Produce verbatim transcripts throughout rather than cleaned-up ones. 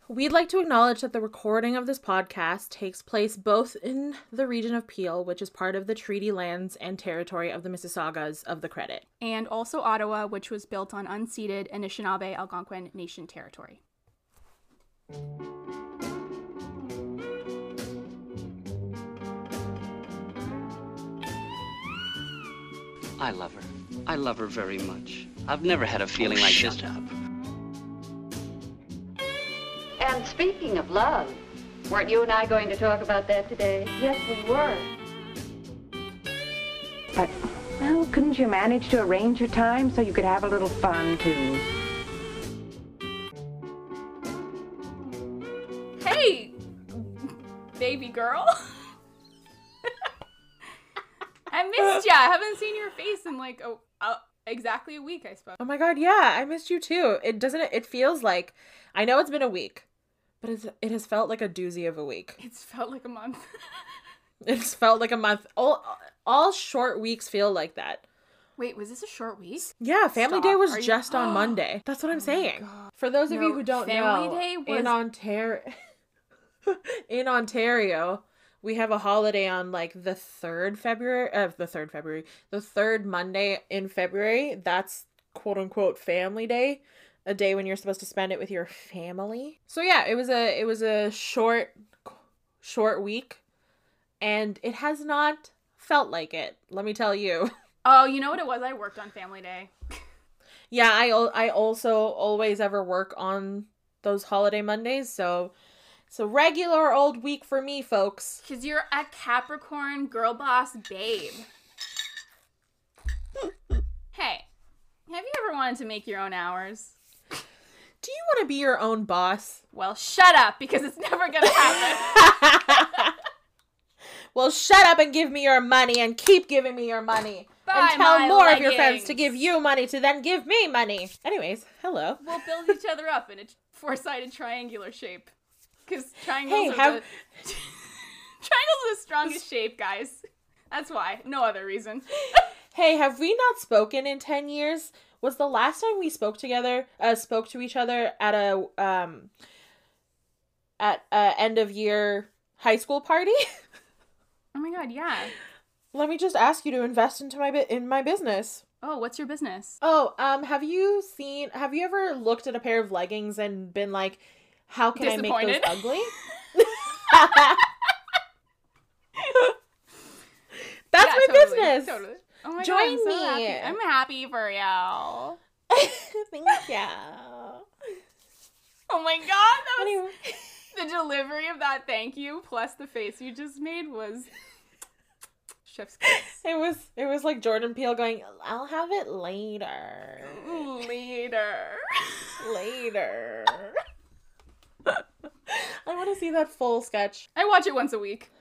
We'd like to acknowledge that the recording of this podcast takes place both in the region of Peel, which is part of the treaty lands and territory of the Mississaugas of the Credit. And also Ottawa, which was built on unceded Anishinaabe Algonquin Nation territory. I love her. I love her very much. I've never had a feeling oh, like shut this. Up. And speaking of love, weren't you and I going to talk about that today? Yes, we were. But, well, couldn't you manage to arrange your time so you could have a little fun, too? Hey, baby girl. I missed ya. I haven't seen your face in like oh, uh, exactly a week, I suppose. Oh my god, yeah, I missed you too. It doesn't, it feels like, I know it's been a week, but it's, it has felt like a doozy of a week. It's felt like a month. It's felt like a month. All, all short weeks feel like that. Wait, was this a short week? Yeah, Family Stop. Day was Are just you... on Monday. That's what I'm oh saying. For those of no, you who don't Family know, Day was... in Ontario, in Ontario, we have a holiday on like the third February, uh, the third February, the third Monday in February. That's quote unquote Family Day, a day when you're supposed to spend it with your family. So yeah, it was a, it was a short, short week, and it has not felt like it. Let me tell you. Oh, you know what it was? I worked on Family Day. Yeah, I, I also always ever work on those holiday Mondays, so it's a regular old week for me, folks. Because you're a Capricorn girl boss babe. Hey, have you ever wanted to make your own hours? Do you want to be your own boss? Well, shut up, because it's never gonna happen. Well, shut up and give me your money and keep giving me your money. Buy and tell my more leggings. of your friends to give you money to then give me money. Anyways, hello. We'll build each other up in a four-sided triangular shape. Because triangles Hey, are have... the... triangles are the strongest shape, guys. That's why. No other reason. Hey, have we not spoken in ten years? Was the last time we spoke together, uh, spoke to each other at a, um, at a end of year high school party? Oh my god, yeah. Let me just ask you to invest into my, bi- in my business. Oh, what's your business? Oh, um, have you seen, have you ever looked at a pair of leggings and been like, how can I make those ugly? That's yeah, my totally, business. Totally. Oh my Join god, I'm so me. happy. I'm happy for you. Thank you. Oh my god, that was, Anyway. the delivery of that thank you plus the face you just made was chef's kiss. It was it was like Jordan Peele going, I'll have it later. Later. Later. I want to see that full sketch. I watch it once a week.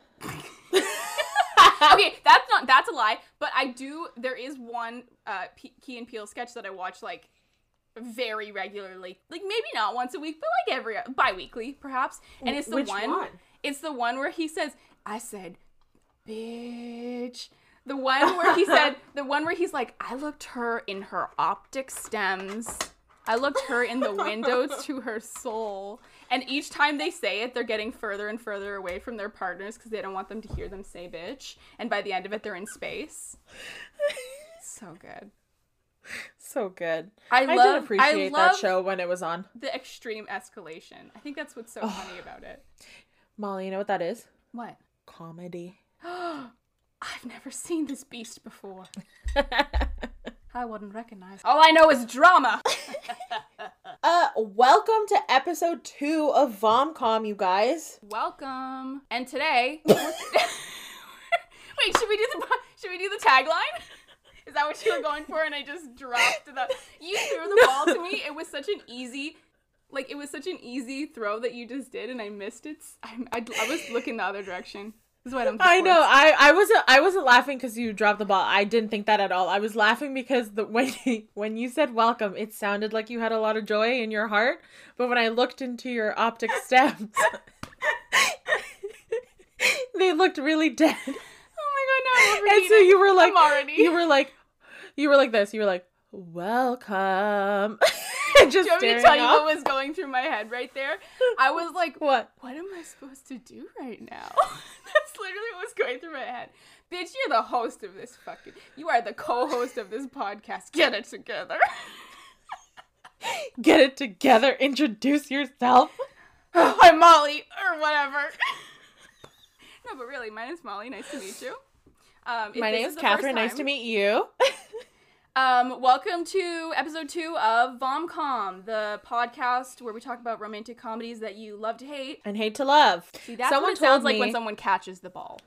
Okay, that's not that's a lie, but I do. There is one uh, P- Key and Peele sketch that I watch like very regularly, like maybe not once a week, but like every bi-weekly perhaps. And it's the Which one, one? It's the one where he says, "I said, bitch." The one where he said, the one where he's like, "I looked her in her optic stems. I looked her in the windows to her soul." And each time they say it, they're getting further and further away from their partners because they don't want them to hear them say bitch. And by the end of it, they're in space. So good. So good. I, I love, did appreciate I that love show when it was on. the extreme escalation. I think that's what's so funny about it. Molly, you know what that is? What? Comedy. I've never seen this beast before. I wouldn't recognize. All I know is drama. uh, welcome to episode two of VomCom, you guys. Welcome. And today, wait, should we do the should we do the tagline? Is that what you were going for? And I just dropped the. You threw the ball to me. It was such an easy, like it was such an easy throw that you just did, and I missed it. I I, I was looking the other direction. This is why I don't. I know. I, I wasn't. I wasn't laughing because you dropped the ball. I didn't think that at all. I was laughing because the when when you said welcome, it sounded like you had a lot of joy in your heart. But when I looked into your optic stems, they looked really dead. Oh my god! No, I'm and so you were like, I'm already. you were like, you were like this. You were like, welcome. Just Do you want me to staring tell you off. what was going through my head right there? I was like, What? what am I supposed to do right now? That's literally what was going through my head. Bitch, you're the host of this fucking... You are the co-host of this podcast. Get it together. Get it together. Introduce yourself. I'm Molly, or whatever. No, but really, my name's Molly. Nice to meet you. Um, if My this name's is the Catherine. first Nice time- to meet you. Um, welcome to episode two of Vomcom, the podcast where we talk about romantic comedies that you love to hate. And hate to love. See, that's Someone what it sounds told like me... when someone catches the ball.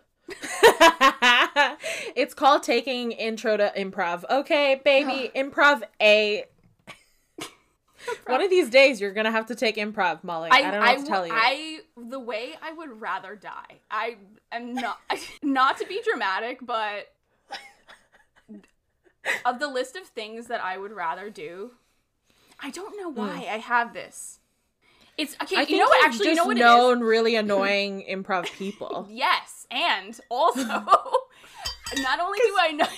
It's called taking intro to improv. Okay, baby, improv A. One of these days, you're gonna have to take improv, Molly. I, don't know what to tell you. I, the way I would rather die. I am not, not to be dramatic, but of the list of things that I would rather do, I don't know why I have this. It's okay. I you think know what? you've Actually, you just know what it known really annoying improv people. is? Yes, and also, not only do I know,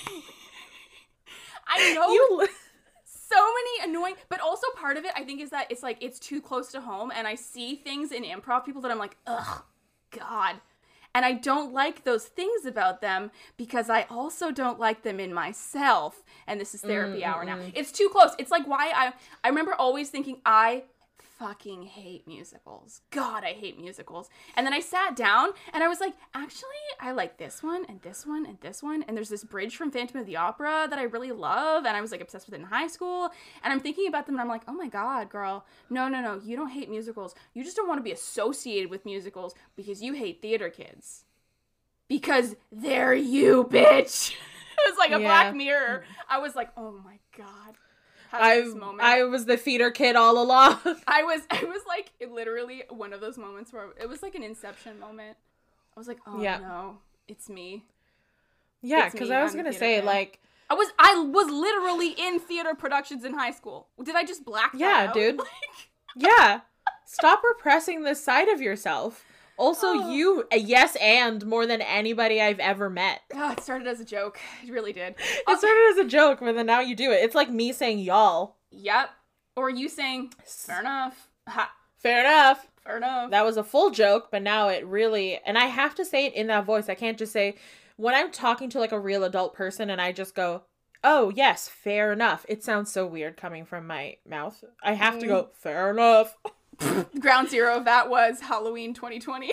I know You li- so many annoying, but also part of it, I think, is that it's like it's too close to home, and I see things in improv people that I'm like, ugh, God. And I don't like those things about them because I also don't like them in myself. And this is therapy mm, hour now. Mm. It's too close. It's like why I I remember always thinking I fucking hate musicals. God, I hate musicals. And then I sat down and I was like, actually, I like this one and this one and this one. And there's this bridge from Phantom of the Opera that I really love. And I was like obsessed with it in high school. And I'm thinking about them and I'm like, oh my God, girl. No, no, no. You don't hate musicals. You just don't want to be associated with musicals because you hate theater kids. Because they're you, bitch. It was like a Yeah. Black Mirror. I was like, oh my God. I, This moment. I was the theater kid all along. I was, I was like, it literally one of those moments where it was like an Inception moment. I was like, oh Yeah. no, it's me. Yeah, It's because me, I was I'm a gonna theater say kid. like, I was, I was literally in theater productions in high school. Did I just black that yeah, out? dude. Like, Yeah, stop repressing this side of yourself. Also, Oh. you, a yes and more than anybody I've ever met. oh, it started as a joke. It really did. It started as a joke, but then now you do it. It's like me saying y'all. Yep. Or you saying, fair enough. Ha, Fair enough. fair enough. That was a full joke, but now it really, and I have to say it in that voice. I can't just say, when I'm talking to like a real adult person and I just go, oh yes, fair enough. It sounds so weird coming from my mouth. I have to go, fair enough. Ground zero of that was Halloween twenty twenty.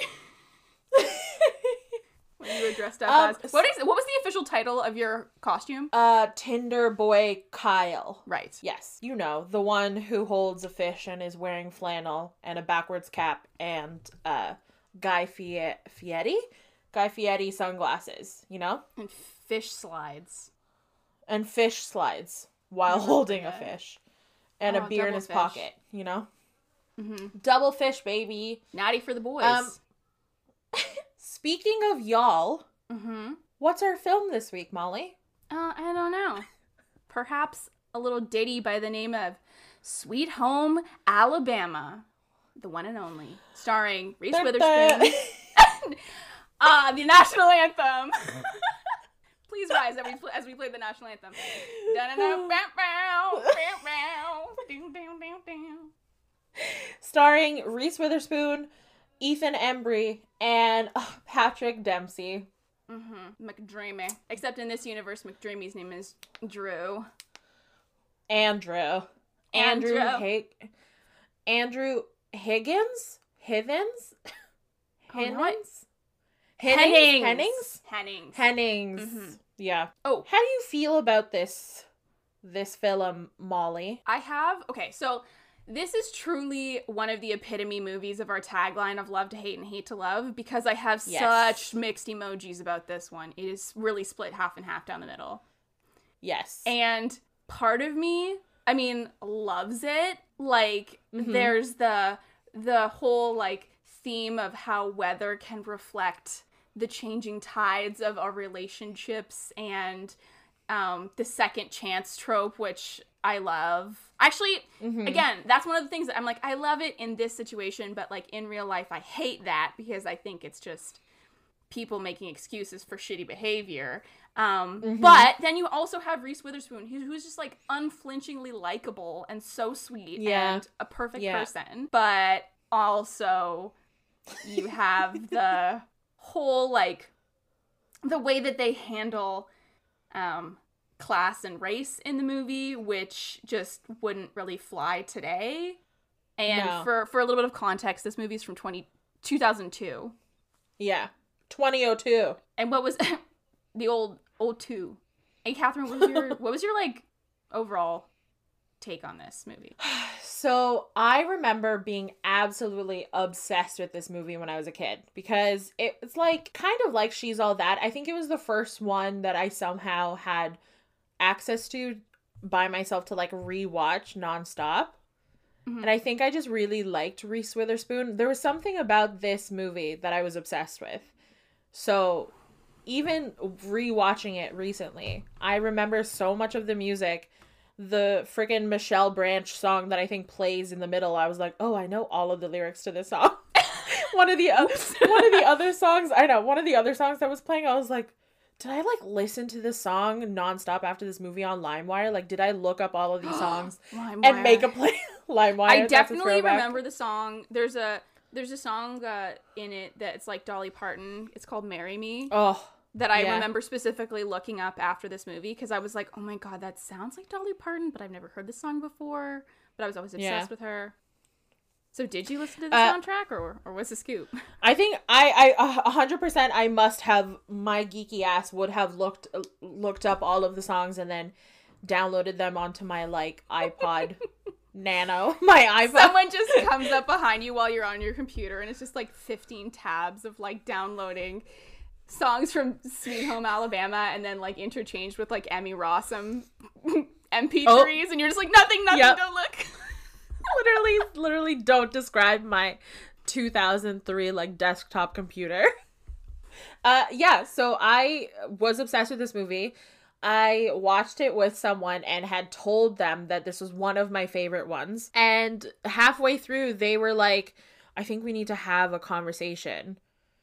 When you were dressed up Um, as... What is? What was the official title of your costume? Uh, Tinder boy Kyle. Right. Yes, you know, the one who holds a fish and is wearing flannel and a backwards cap and uh Guy Fie- Fieri? Guy Fieri sunglasses, you know? And fish slides. And fish slides while Never holding a forget. fish. And Oh, a beer in double his fish. pocket, you know? Mm-hmm. Double fish, baby. Natty for the boys. Um, Speaking of y'all, mm-hmm. what's our film this week, Molly? Uh, I don't know. Perhaps a little ditty by the name of Sweet Home Alabama. The one and only. Starring Reese Witherspoon. uh, the national anthem. Please rise as we, pl- as we play the national anthem. Starring Reese Witherspoon, Ethan Embry, and oh, Patrick Dempsey. Mm-hmm. McDreamy. Except in this universe, McDreamy's name is Drew. Andrew. Andrew. Andrew. Hig- Andrew Higgins? Hivens? Oh, no, I- Hennings? Hennings. Hennings? Hennings. Hennings. Mhm. Yeah. Oh. How do you feel about this this film, Molly? I have, okay, so this is truly one of the epitome movies of our tagline of love to hate and hate to love because I have Yes. such mixed emojis about this one. It is really split half and half down the middle. Yes. And part of me, I mean, loves it. Like, Mhm. there's the the whole, like, theme of how weather can reflect the changing tides of our relationships and um, the second chance trope, which I love. Actually, Mhm. again, that's one of the things that I'm like, I love it in this situation, but, like, in real life, I hate that because I think it's just people making excuses for shitty behavior. Um, Mm-hmm. But then you also have Reese Witherspoon, who, who's just like unflinchingly likable and so sweet Yeah. and a perfect Yeah. person. But also you have the whole like the way that they handle um, class and race in the movie, which just wouldn't really fly today. And No. for, for a little bit of context, this movie's from twenty, two thousand two. Yeah. twenty oh two. And what was the old old two? Hey, Catherine, what was your what was your like overall take on this movie? So I remember being absolutely obsessed with this movie when I was a kid because it- it's like kind of like She's All That. I think it was the first one that I somehow had access to by myself to like rewatch nonstop. Mhm. And I think I just really liked Reese Witherspoon. There was something about this movie that I was obsessed with. So even rewatching it recently, I remember so much of the music. The freaking Michelle Branch song that I think plays in the middle, I was like, oh, I know all of the lyrics to this song. one of the uh, one of the other songs, I know, one of the other songs that was playing, I was like, did I like listen to this song nonstop after this movie on LimeWire? Like, did I look up all of these songs and make a play LimeWire? I That's a definitely throwback. remember the song. There's a there's a song uh, in it that's like Dolly Parton. It's called "Marry Me." Oh, that I yeah. remember specifically looking up after this movie because I was like, oh my god, that sounds like Dolly Parton, but I've never heard this song before. But I was always obsessed Yeah. with her. So did you listen to the Uh, soundtrack, or or what's the scoop? I think I I a hundred percent I must have my geeky ass would have looked looked up all of the songs and then downloaded them onto my like iPod Nano, my iPod. Someone just comes up behind you while you're on your computer, and it's just like fifteen tabs of like downloading songs from Sweet Home Alabama, and then like interchanged with like Emmy Rossum M P threes, Oh. and you're just like nothing, nothing, Yep. don't look. literally literally don't describe my two thousand three like desktop computer. Uh yeah, so I was obsessed with this movie. I watched it with someone and had told them that this was one of my favorite ones. And halfway through they were like, I think we need to have a conversation.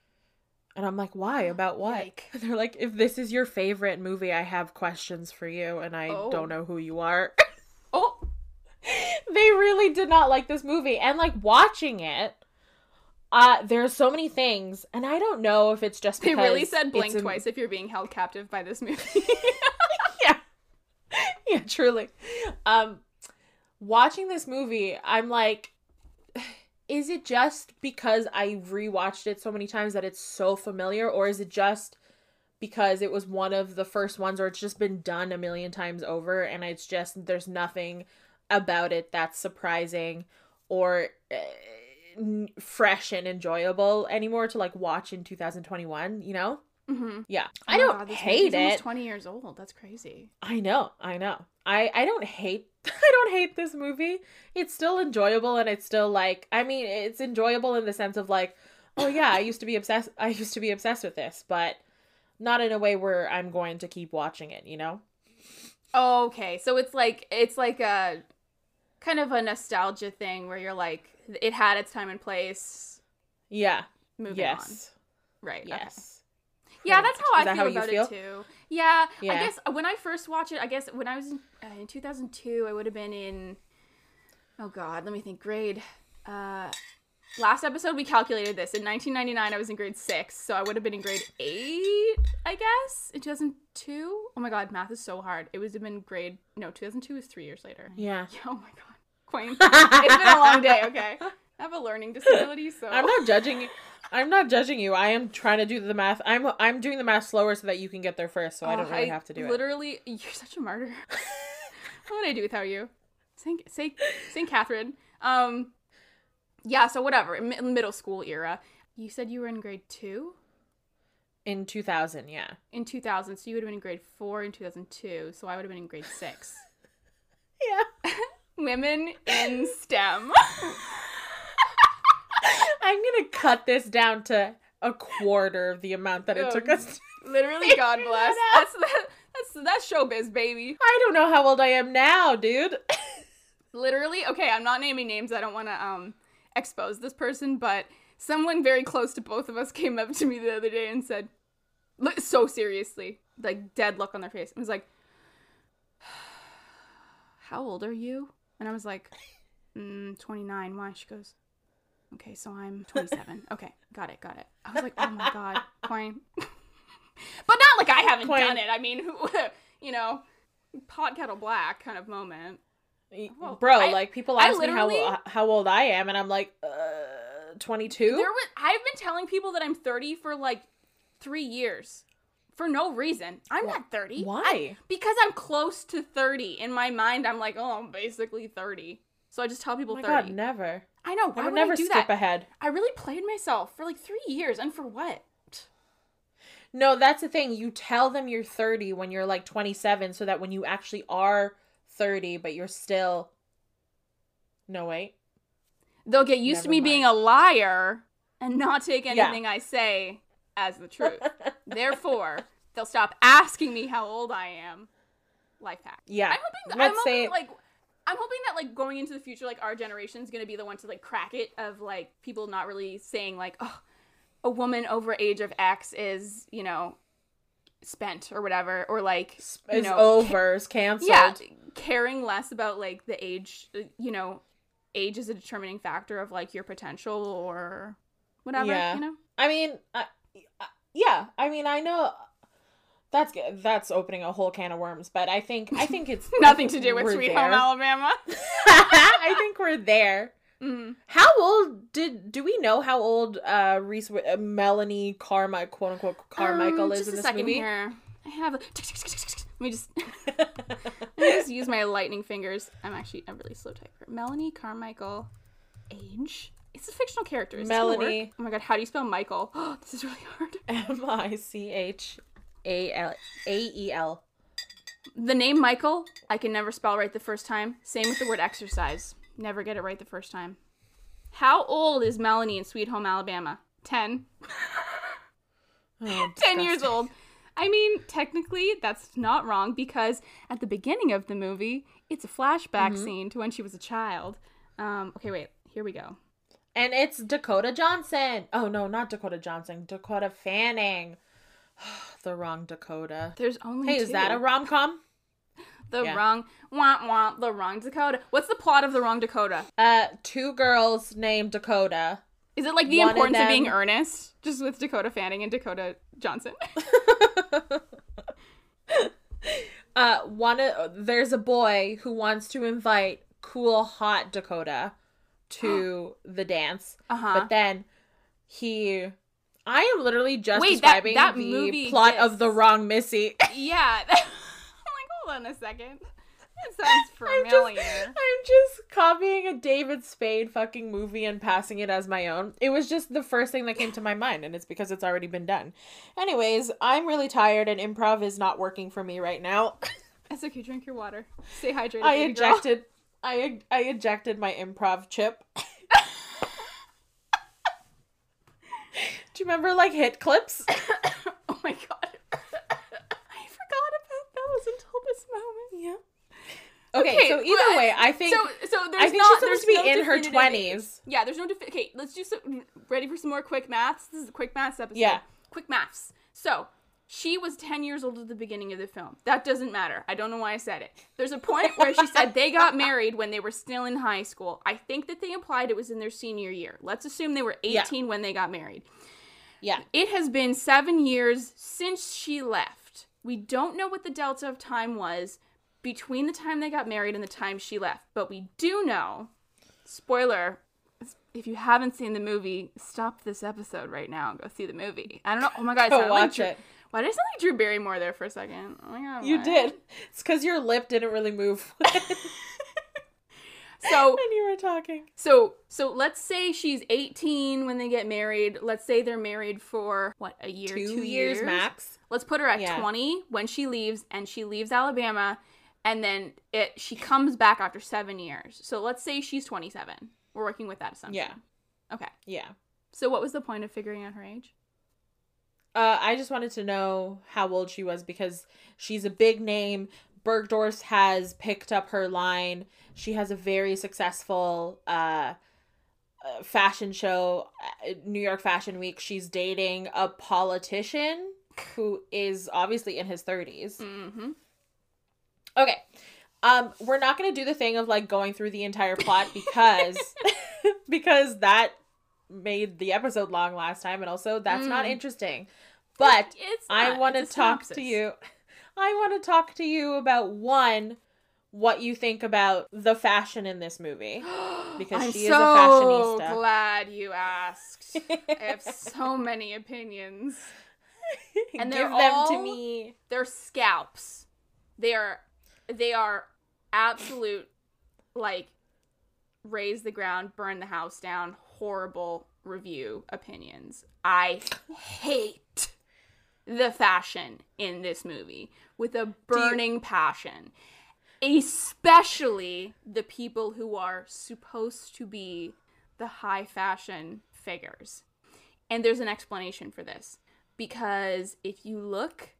And I'm like, why? About what? Yike. And they're like, if this is your favorite movie, I have questions for you and I Oh. don't know who you are. Oh, They really did not like this movie. And like watching it, uh, there's so many things, and I don't know if it's just they because really said blink it's a- twice if you're being held captive by this movie. yeah, yeah, truly. Um, watching this movie, I'm like, is it just because I rewatched it so many times that it's so familiar, or is it just because it was one of the first ones, or it's just been done a million times over, and it's just there's nothing about it that's surprising or uh, n- fresh and enjoyable anymore to like watch in two thousand twenty-one, you know? Mm-hmm. Yeah. Oh I my don't God, this hate movie's almost it. twenty years old. That's crazy. I know, I know. I, I don't hate I don't hate this movie. It's still enjoyable, and it's still like, I mean, it's enjoyable in the sense of like, oh yeah, I used to be obsessed I used to be obsessed with this, but not in a way where I'm going to keep watching it, you know? Oh, okay. So it's like it's like a kind of a nostalgia thing where you're like it had its time and place. Yeah. Moving Yes. on. Right. Okay. Yes. Yeah, Pretty that's much. how Is I that feel how you about feel? it too. Yeah, Yeah. I guess when I first watched it, I guess when I was in, uh, in two thousand two, I would have been in, oh God, let me think, grade, uh, last episode we calculated this. In nineteen ninety-nine, I was in grade six, so I would have been in grade eight, I guess, in two thousand two. Oh my God, math is so hard. It would have been grade, no, two thousand two was three years later. Yeah. Oh my God, Queen. It's been a long day, okay? I have a learning disability, so. I'm not judging you. I'm not judging you. I am trying to do the math. I'm I'm doing the math slower so that you can get there first, so I don't Oh, really have to do it. Literally, you're such a martyr. What would I do without you? Saint Saint Saint Catherine. Um, yeah. So whatever. Mi- middle school era. You said you were in grade two In two thousand, yeah. in two thousand, so you would have been in grade four in two thousand two. So I would have been in grade six. Yeah. Women in STEM. I'm gonna cut this down to a quarter of the amount that it Oh, took us. To... Literally, God bless. That's that's that's showbiz, baby. I don't know how old I am now, dude. Literally, okay, I'm not naming names. I don't want to um expose this person, but someone very close to both of us came up to me the other day and said, look, so seriously, like dead look on their face. It was like, how old are you? And I was like, mm, twenty-nine. Why? She goes, okay, so I'm twenty-seven. Okay, got it, got it. I was like, oh my God, Quine. But not like I haven't Quine. done it. I mean, you know, pot kettle black kind of moment. Well, Bro, I- like, people I ask me how literally- how old I am, and I'm like, uh, twenty-two? There was, I've been telling people that I'm thirty for like three years. For no reason. I'm not thirty. Why? I- because I'm close to thirty. In my mind, I'm like, oh, I'm basically thirty. So I just tell people Oh my thirty. God, never. I know. I Why would would never I do skip that? ahead. I really played myself for like three years. And for what? No, that's the thing. You tell them you're thirty when you're like twenty-seven, so that when you actually are thirty, but you're still. No, wait. They'll get used to Never me mind. being a liar and not take Yeah. anything I say as the truth. Therefore, they'll stop asking me how old I am. Life hack. Yeah. I'm hoping. Let's I'm say- hoping like. I'm hoping that like going into the future, like our generation's gonna be the one to like crack it of like people not really saying like, oh, a woman over age of X is, you know, spent or whatever, or like you It's know, over. It's canceled. yeah, caring less about like the age, uh, you know, age is a determining factor of like your potential or whatever, Yeah. you know. I mean, uh, uh, yeah. I mean, I know that's good. That's opening a whole can of worms, but I think I think it's Nothing to do with we're Sweet there. Home Alabama. I think we're there. Mm. How old did do we know how old uh Reese uh, Melanie Carmichael, quote unquote Carmichael, Um, is just in a this second movie? here. I have. A... Let me just. Let me just use my lightning fingers. I'm actually a really slow typer. Melanie Carmichael, age. It's a fictional character. Is this gonna work? Melanie. Oh my God, how do you spell Michael? This is really hard. M I C H A L A E L. The name Michael, I can never spell right the first time. Same with the word exercise. Never get it right the first time. How old is Melanie in Sweet Home Alabama? Ten. Oh, ten years disgusting. old. I mean, technically, that's not wrong because at the beginning of the movie, it's a flashback Mm-hmm. scene to when she was a child. Um, okay, wait. Here we go. And it's Dakota Johnson. Oh no, not Dakota Johnson. Dakota Fanning. The wrong Dakota. There's only Hey, two. is that a rom com? The Yeah. wrong, wah, wah, the wrong Dakota. What's the plot of the wrong Dakota? Uh, two girls named Dakota. Is it like the One of importance of, being them- earnest? Just with Dakota Fanning and Dakota Johnson. uh, one of, there's a boy who wants to invite cool hot Dakota to the dance, Uh-huh. but then he. I am literally just Wait, that- describing that the movie plot of exists. the wrong Missy. Yeah. I'm like, hold on a second. That sounds I'm just, familiar. I'm just copying a David Spade fucking movie and passing it as my own. It was just the first thing that came to my mind, and it's because it's already been done. Anyways, I'm really tired, and improv is not working for me right now. It's okay, drink your water. Stay hydrated. I baby girl. ejected, I I ejected my improv chip. Do you remember like hit clips? Oh my God. I forgot about those until this moment. Yeah. Okay, Okay, so either well, way, I think So, so there's I think not, she's there's supposed to be no in her definitive- twenties. Yeah, there's no defi- okay. Let's do some. Ready for some more quick maths? This is a quick maths episode. Yeah. Quick maths. So she was ten years old at the beginning of the film. That doesn't matter. I don't know why I said it. There's a point where she said they got married when they were still in high school. I think that they implied it was in their senior year. Let's assume they were eighteen when they got married. Yeah. It has been seven years since she left. We don't know what the delta of time was between the time they got married and the time she left. But we do know, spoiler, if you haven't seen the movie, stop this episode right now and go see the movie. I don't know. Oh my God. I Go sounded like watch Drew- it. Why did I sound like Drew Barrymore there for a second? Oh my God. You what? did. It's because your lip didn't really move So... when you were talking. So, so let's say she's eighteen when they get married. Let's say they're married for what, a year, Two, two, years, max. Let's put her at Yeah. twenty when she leaves, and she leaves Alabama, and then it she comes back after seven years. So let's say she's twenty-seven. We're working with that assumption. Yeah. Okay. Yeah. So what was the point of figuring out her age? Uh, I just wanted to know how old she was because she's a big name. Bergdorf has picked up her line. She has a very successful uh, uh, fashion show, uh, New York Fashion Week. She's dating a politician who is obviously in his thirties. Mm-hmm. Okay. Um, we're not going to do the thing of, like, going through the entire plot because because that made the episode long last time, and also that's mm. not interesting. But it's not. I want to talk synopsis. to you. I want to talk to you about, one, what you think about the fashion in this movie. Because I'm she so is a fashionista. Glad you asked. I have so many opinions. And they're Give them all, to me. They're scalps. They are they are absolute, like, raise the ground, burn the house down, horrible review opinions. I hate the fashion in this movie with a burning you- passion. Especially the people who are supposed to be the high fashion figures. And there's an explanation for this. Because if you look,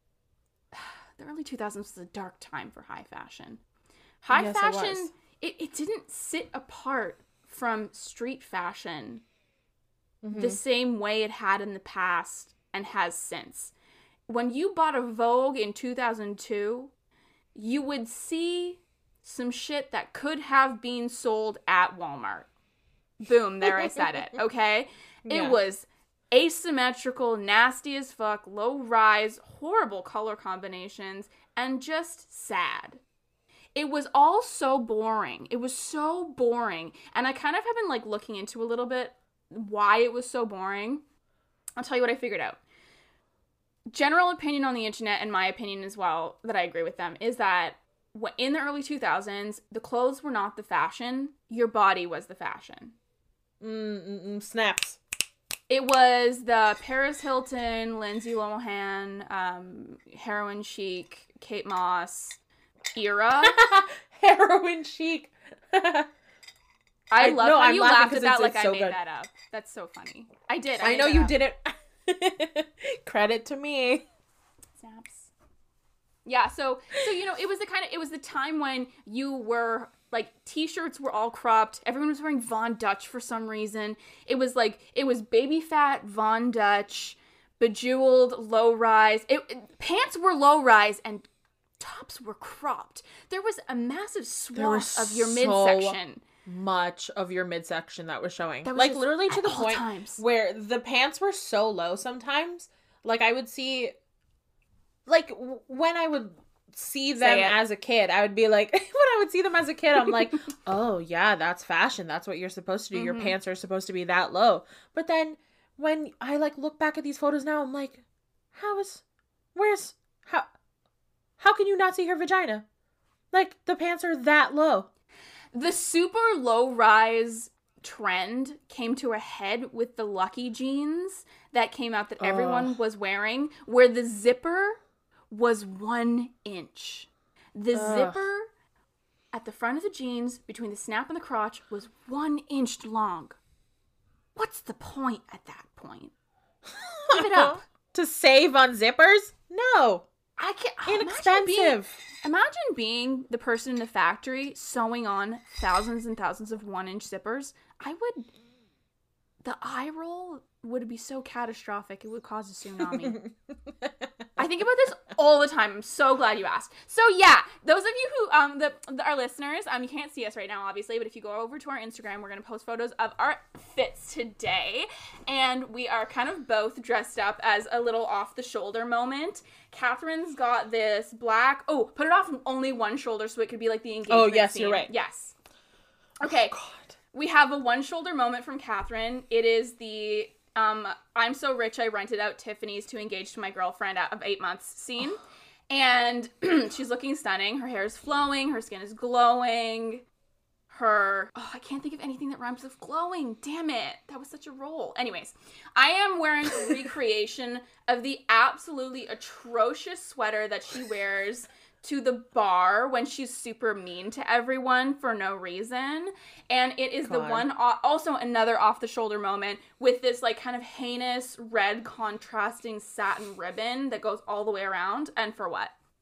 the early two thousands was a dark time for high fashion. High yes, fashion, it, it, it didn't sit apart from street fashion mm-hmm. the same way it had in the past and has since. When you bought a Vogue in two thousand two, you would see some shit that could have been sold at Walmart. Boom, there I said it, okay? Yeah. It was asymmetrical, nasty as fuck, low rise, horrible color combinations, and just sad. It was all so boring. It was so boring. And I kind of have been, like, looking into a little bit why it was so boring. I'll tell you what I figured out. General opinion on the internet, and my opinion as well, that I agree with them, is that in the early two thousands, the clothes were not the fashion. Your body was the fashion. Mm-mm-mm, snaps. It was the Paris Hilton, Lindsay Lohan, um, heroin chic, Kate Moss era. Heroin chic. I, I love no, how I'm you laughed at that it's, like it's I so made good. that up. That's so funny. I did. I, I know that you up. did it. Credit to me. Snaps. Yeah, so so you know, it was the kind of it was the time when you were like t-shirts were all cropped. Everyone was wearing Von Dutch for some reason. It was like it was baby fat Von Dutch, bejeweled, low rise. It, it pants were low rise and tops were cropped. There was a massive swath of your so midsection. Much of your midsection that was showing. That was like literally to the point times. Where the pants were so low sometimes. Like I would see like w- when I would see them as a kid, I would be like when I would see them as a kid, I'm like, "Oh, yeah, that's fashion. That's what you're supposed to do. Mm-hmm. Your pants are supposed to be that low." But then when I like look back at these photos now, I'm like, "How is where's how how can you not see her vagina? Like the pants are that low." The super low rise trend came to a head with the Lucky jeans that came out that everyone Ugh. was wearing, where the zipper was one inch. The Ugh. zipper at the front of the jeans between the snap and the crotch was one inch long. What's the point at that point? Give it up. To save on zippers? No. I can't. Inexpensive. Imagine being, imagine being the person in the factory sewing on thousands and thousands of one-inch zippers. I would. The eye roll would be so catastrophic. It would cause a tsunami. I think about this all the time. I'm so glad you asked. So yeah, those of you who um the, the our listeners, um you can't see us right now obviously, but if you go over to our Instagram, we're gonna post photos of our fits today, and we are kind of both dressed up as a little off the shoulder moment. Catherine's got this black. Oh, put it off from only one shoulder so it could be like the engagement. Oh yes, scene. You're right. Yes. Okay. Oh, God. We have a one shoulder moment from Catherine. It is the um, I'm so rich I rented out Tiffany's to engage to my girlfriend of eight months scene. And she's looking stunning. Her hair is flowing. Her skin is glowing. Her... Oh, I can't think of anything that rhymes with glowing. Damn it. That was such a roll. Anyways, I am wearing a recreation of the absolutely atrocious sweater that she wears to the bar when she's super mean to everyone for no reason. And it is God. the one, also another off-the-shoulder moment with this like kind of heinous red contrasting satin ribbon that goes all the way around. And for what?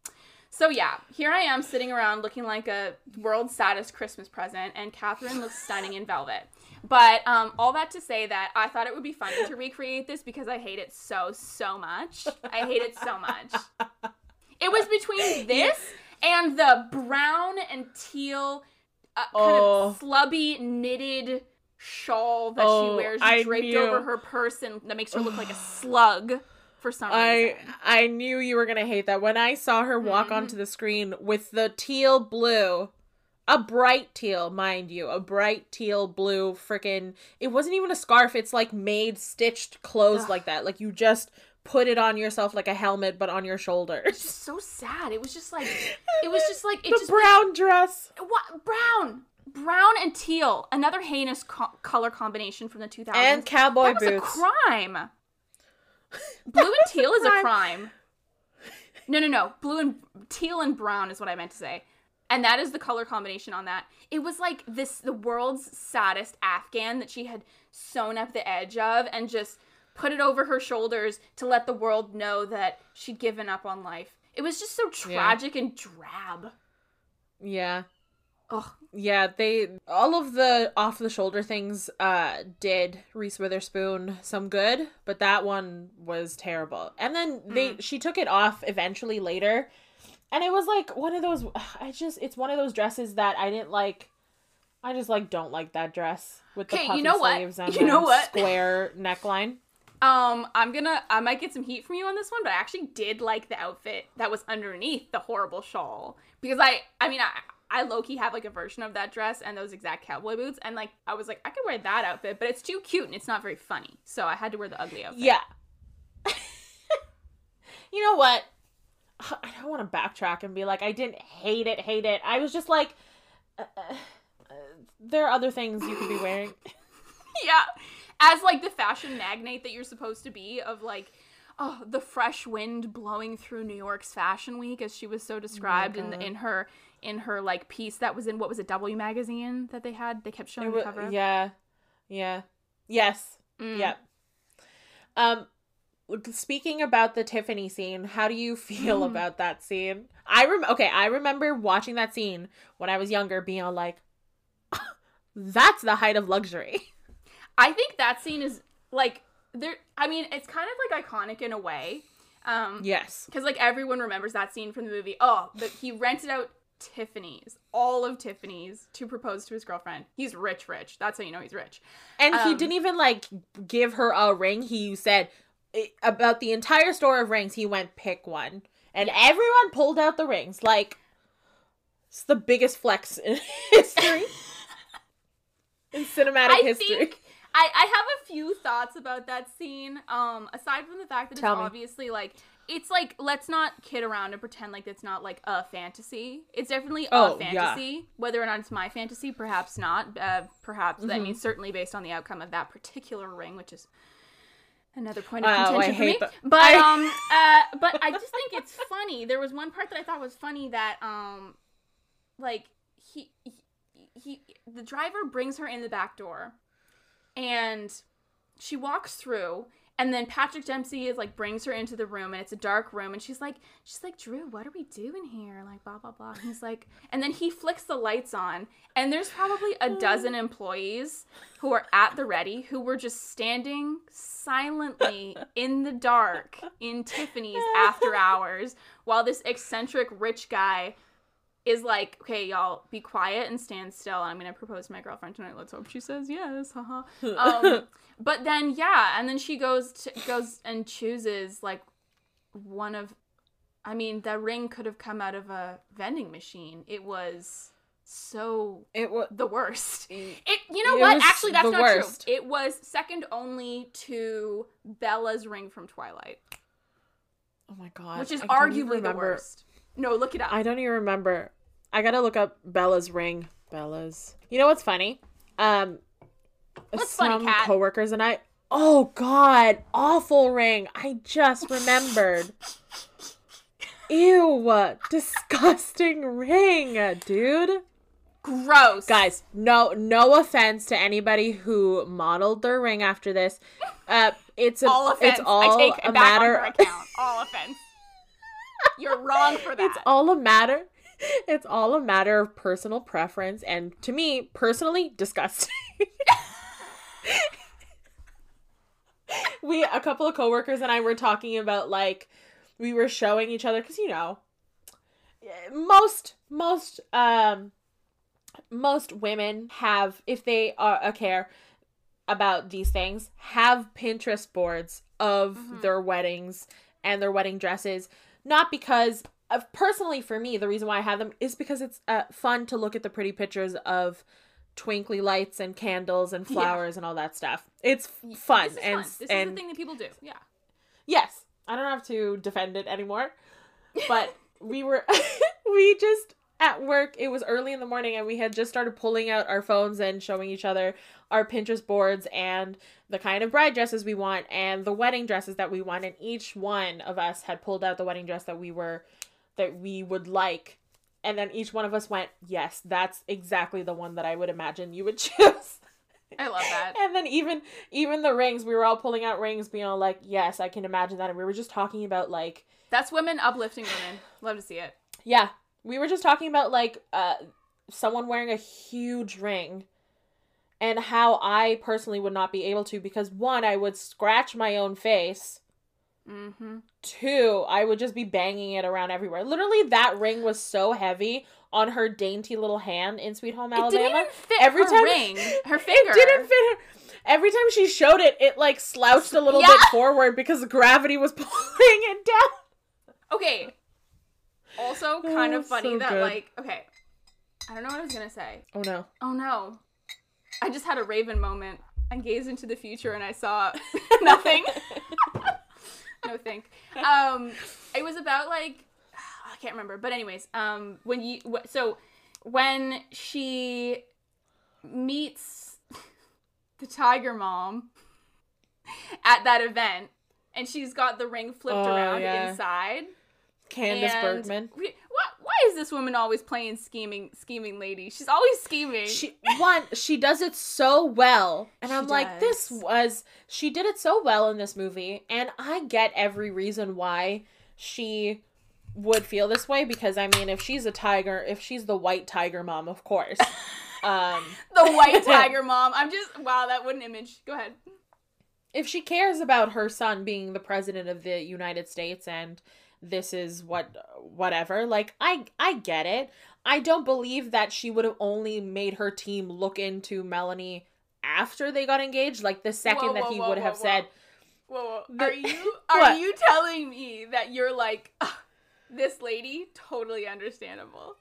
So yeah, here I am sitting around looking like a world's saddest Christmas present, and Catherine looks stunning in velvet. But um, all that to say that I thought it would be funny to recreate this because I hate it so, so much. I hate it so much. It was between this and the brown and teal uh, kind Oh. of slubby knitted shawl that Oh, she wears I draped knew. over her person that makes her look like a slug for some I reason. I knew you were gonna hate that when I saw her walk Mm-hmm. onto the screen with the teal blue, a bright teal, mind you, a bright teal blue freaking. It wasn't even a scarf. It's like made stitched clothes Ugh. like that. Like you just put it on yourself like a helmet, but on your shoulders. Just so sad. It was just like it was just like it The just brown dress. what brown, brown and teal. Another heinous co- color combination from the two thousands. And cowboy that was boots. a crime. Blue and teal is a crime. No, no, no. Blue and teal and brown is what I meant to say. And that is the color combination on that. It was like this, the world's saddest Afghan that she had sewn up the edge of and just put it over her shoulders to let the world know that she'd given up on life. It was just so tragic and drab. Yeah. Ugh. Yeah, they all of the off the shoulder things uh did Reese Witherspoon some good, but that one was terrible. And then they Mm. she took it off eventually later, and it was like one of those I just it's one of those dresses that I didn't like. I just like don't like that dress with the Okay, puffy you know what? sleeves and You the know what? square neckline. Um, I'm gonna, I might get some heat from you on this one, but I actually did like the outfit that was underneath the horrible shawl. Because I, I mean, I, I low-key have like a version of that dress and those exact cowboy boots, and like, I was like, I could wear that outfit, but it's too cute and it's not very funny. So I had to wear the ugly outfit. Yeah. You know what? I don't want to backtrack and be like, I didn't hate it, hate it. I was just like, uh, uh, there are other things you could be wearing. Yeah. As like the fashion magnate that you're supposed to be of like, oh, the fresh wind blowing through New York's Fashion Week, as she was so described in God. in her in her like piece that was in, what was it, W magazine that they had? They kept showing It the wa- cover of. yeah. Yeah. Yes. Mm. Yep. Um, speaking about the Tiffany scene, how do you feel Mm. about that scene? I rem- okay, I remember watching that scene when I was younger, being all like, that's the height of luxury. I think that scene is like there. I mean, it's kind of like iconic in a way, um, Yes. because like everyone remembers that scene from the movie. Oh, but he rented out Tiffany's, all of Tiffany's, to propose to his girlfriend. He's rich, rich. That's how you know he's rich. And he Um, didn't even like give her a ring. He said eh, about the entire store of rings, he went pick one. And everyone pulled out the rings. Like, it's the biggest flex in history. in cinematic I history. think I, I have a few thoughts about that scene. Um, aside from the fact that Tell it's me. obviously like it's like let's not kid around and pretend like it's not like a fantasy. It's definitely Oh, a yeah. fantasy. Whether or not it's my fantasy, perhaps not. Uh, perhaps I Mm-hmm. mean certainly based on the outcome of that particular ring, which is another point of Oh, I contention for me. hate that. But I- um, uh, but I just think it's funny. There was one part that I thought was funny that um, like he he, he the driver brings her in the back door. And she walks through, and then Patrick Dempsey is like brings her into the room, and it's a dark room, and she's like, she's like, Drew, what are we doing here? Like, blah blah blah. And he's like, and then he flicks the lights on, and there's probably a dozen employees who are at the ready who were just standing silently in the dark in Tiffany's after hours while this eccentric rich guy is like, okay, y'all, be quiet and stand still. I'm gonna propose to my girlfriend tonight. Let's hope she says yes. Haha. Um, but then, yeah, and then she goes to, goes and chooses like one of. I mean, the ring could have come out of a vending machine. It was so It was the worst. It. You know It what? was Actually, that's the not worst. true. It was second only to Bella's ring from Twilight, Oh my god. which is I don't even arguably the remember- worst. No, look it up. I don't even remember. I gotta look up Bella's ring. Bella's. You know what's funny? Um, What's some funny, Kat? coworkers and I. Oh god, awful ring. I just remembered. Ew, disgusting ring, dude. Gross. Guys, no, no offense to anybody who modeled their ring after this. Uh, it's a, all offense. it's all I take a it back matter. on her account. All offense. You're wrong for that. It's all a matter. It's all a matter of personal preference, and to me, personally, disgusting. We, a couple of coworkers and I were talking about, like, we were showing each other, because, you know, most, most, um, most women have, if they are a care about these things, have Pinterest boards of mm-hmm. their weddings and their wedding dresses. Not because of, personally for me, the reason why I have them is because it's uh, fun to look at the pretty pictures of twinkly lights and candles and flowers yeah. and all that stuff. It's fun. This is and fun. This and, is the thing that people do. Yeah. Yes. I don't have to defend it anymore. But we were, we just, at work, it was early in the morning and we had just started pulling out our phones and showing each other our Pinterest boards and the kind of bride dresses we want and the wedding dresses that we want. And each one of us had pulled out the wedding dress that we were, that we would like. And then each one of us went, yes, that's exactly the one that I would imagine you would choose. I love that. And then even even the rings, we were all pulling out rings, being all like, yes, I can imagine that. And we were just talking about, like... That's women uplifting women. Love to see it. Yeah. We were just talking about, like, uh, someone wearing a huge ring. And how I personally would not be able to. Because, one, I would scratch my own face. Mm-hmm. Two, I would just be banging it around everywhere. Literally, that ring was so heavy on her dainty little hand in Sweet Home Alabama. It didn't even fit Every her time, ring. Her finger. It didn't fit her. Every time she showed it, it like slouched a little yeah. bit forward because gravity was pulling it down. Okay. Also, kind oh, of funny so that good. like, okay, I don't know what I was gonna say. Oh no. Oh no. I just had a Raven moment. I gazed into the future and I saw nothing. No think. Um, it was about like I can't remember, but anyways, um, when you wh- so when she meets the Tiger Mom at that event, and she's got the ring flipped oh, around yeah. inside. Candace and Bergman. We, what? Why is this woman always playing scheming, scheming lady? She's always scheming. She one, she does it so well, and She I'm like, does. this was she did it so well in this movie, and I get every reason why she would feel this way because I mean, if she's a tiger, if she's the white tiger mom, of course, um, the white tiger mom. I'm just wow, that what an image. Go ahead. If she cares about her son being the president of the United States and this is what whatever like I I get it. I don't believe that she would have only made her team look into Melanie after they got engaged, like the second Whoa, that whoa, he whoa, would whoa, have whoa. said Whoa, whoa. The- Are you are What? you telling me that you're like "Ugh, this lady totally understandable?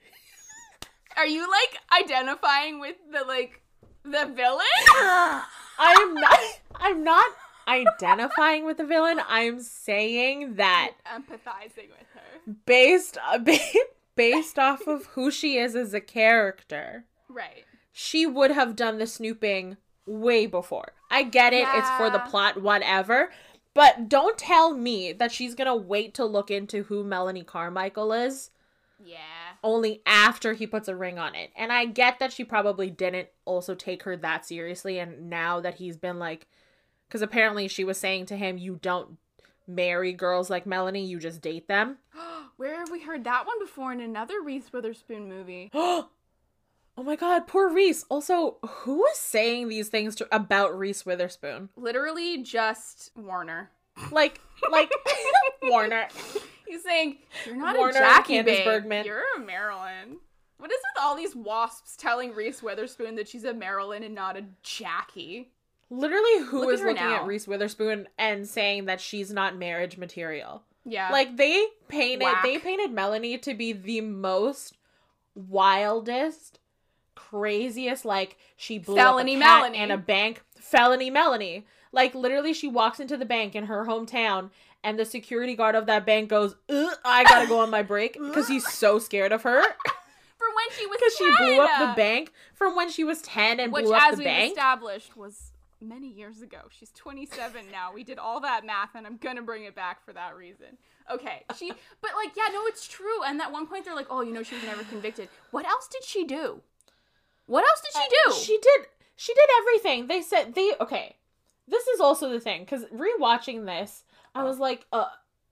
Are you like identifying with the like the villain? I'm not I'm not identifying with the villain. I'm saying that Empathizing with her. based uh, based off of who she is as a character, Right. she would have done the snooping way before. I get it. It's for the Yeah. plot, whatever. But don't tell me that she's going to wait to look into who Melanie Carmichael is Yeah. only after he puts a ring on it. And I get that she probably didn't also take her that seriously. And now that he's been like, because apparently she was saying to him, you don't marry girls like Melanie, you just date them. Where have we heard that one before in another Reese Witherspoon movie? Oh my god, poor Reese. Also, who is saying these things to, about Reese Witherspoon? Literally just Warner. Like, like, Warner. He's saying, you're not Warner a and Jackie, Candace babe. Bergman. You're a Marilyn. What is with all these wasps telling Reese Witherspoon that she's a Marilyn and not a Jackie? Literally, who Look at is her looking now. at Reese Witherspoon and saying that she's not marriage material? Yeah. Like, they painted, Whack. they painted Melanie to be the most wildest, craziest, like, she blew Felony up a cat Melanie. and a bank. Felony Melanie. Like, literally, she walks into the bank in her hometown, and the security guard of that bank goes, Ugh, I gotta go on my break, because he's so scared of her. From when she was Because she ten. blew up the bank from when she was ten and Which, blew up as the we've bank. established, was many years ago. She's twenty-seven now. We did all that math, and I'm gonna bring it back for that reason. Okay, she, but like, yeah, no, it's true. And at one point, they're like, oh, you know, she was never convicted. What else did she do? What else did she do? She did. She did everything. They said they okay. This is also the thing because rewatching this, I was like, uh,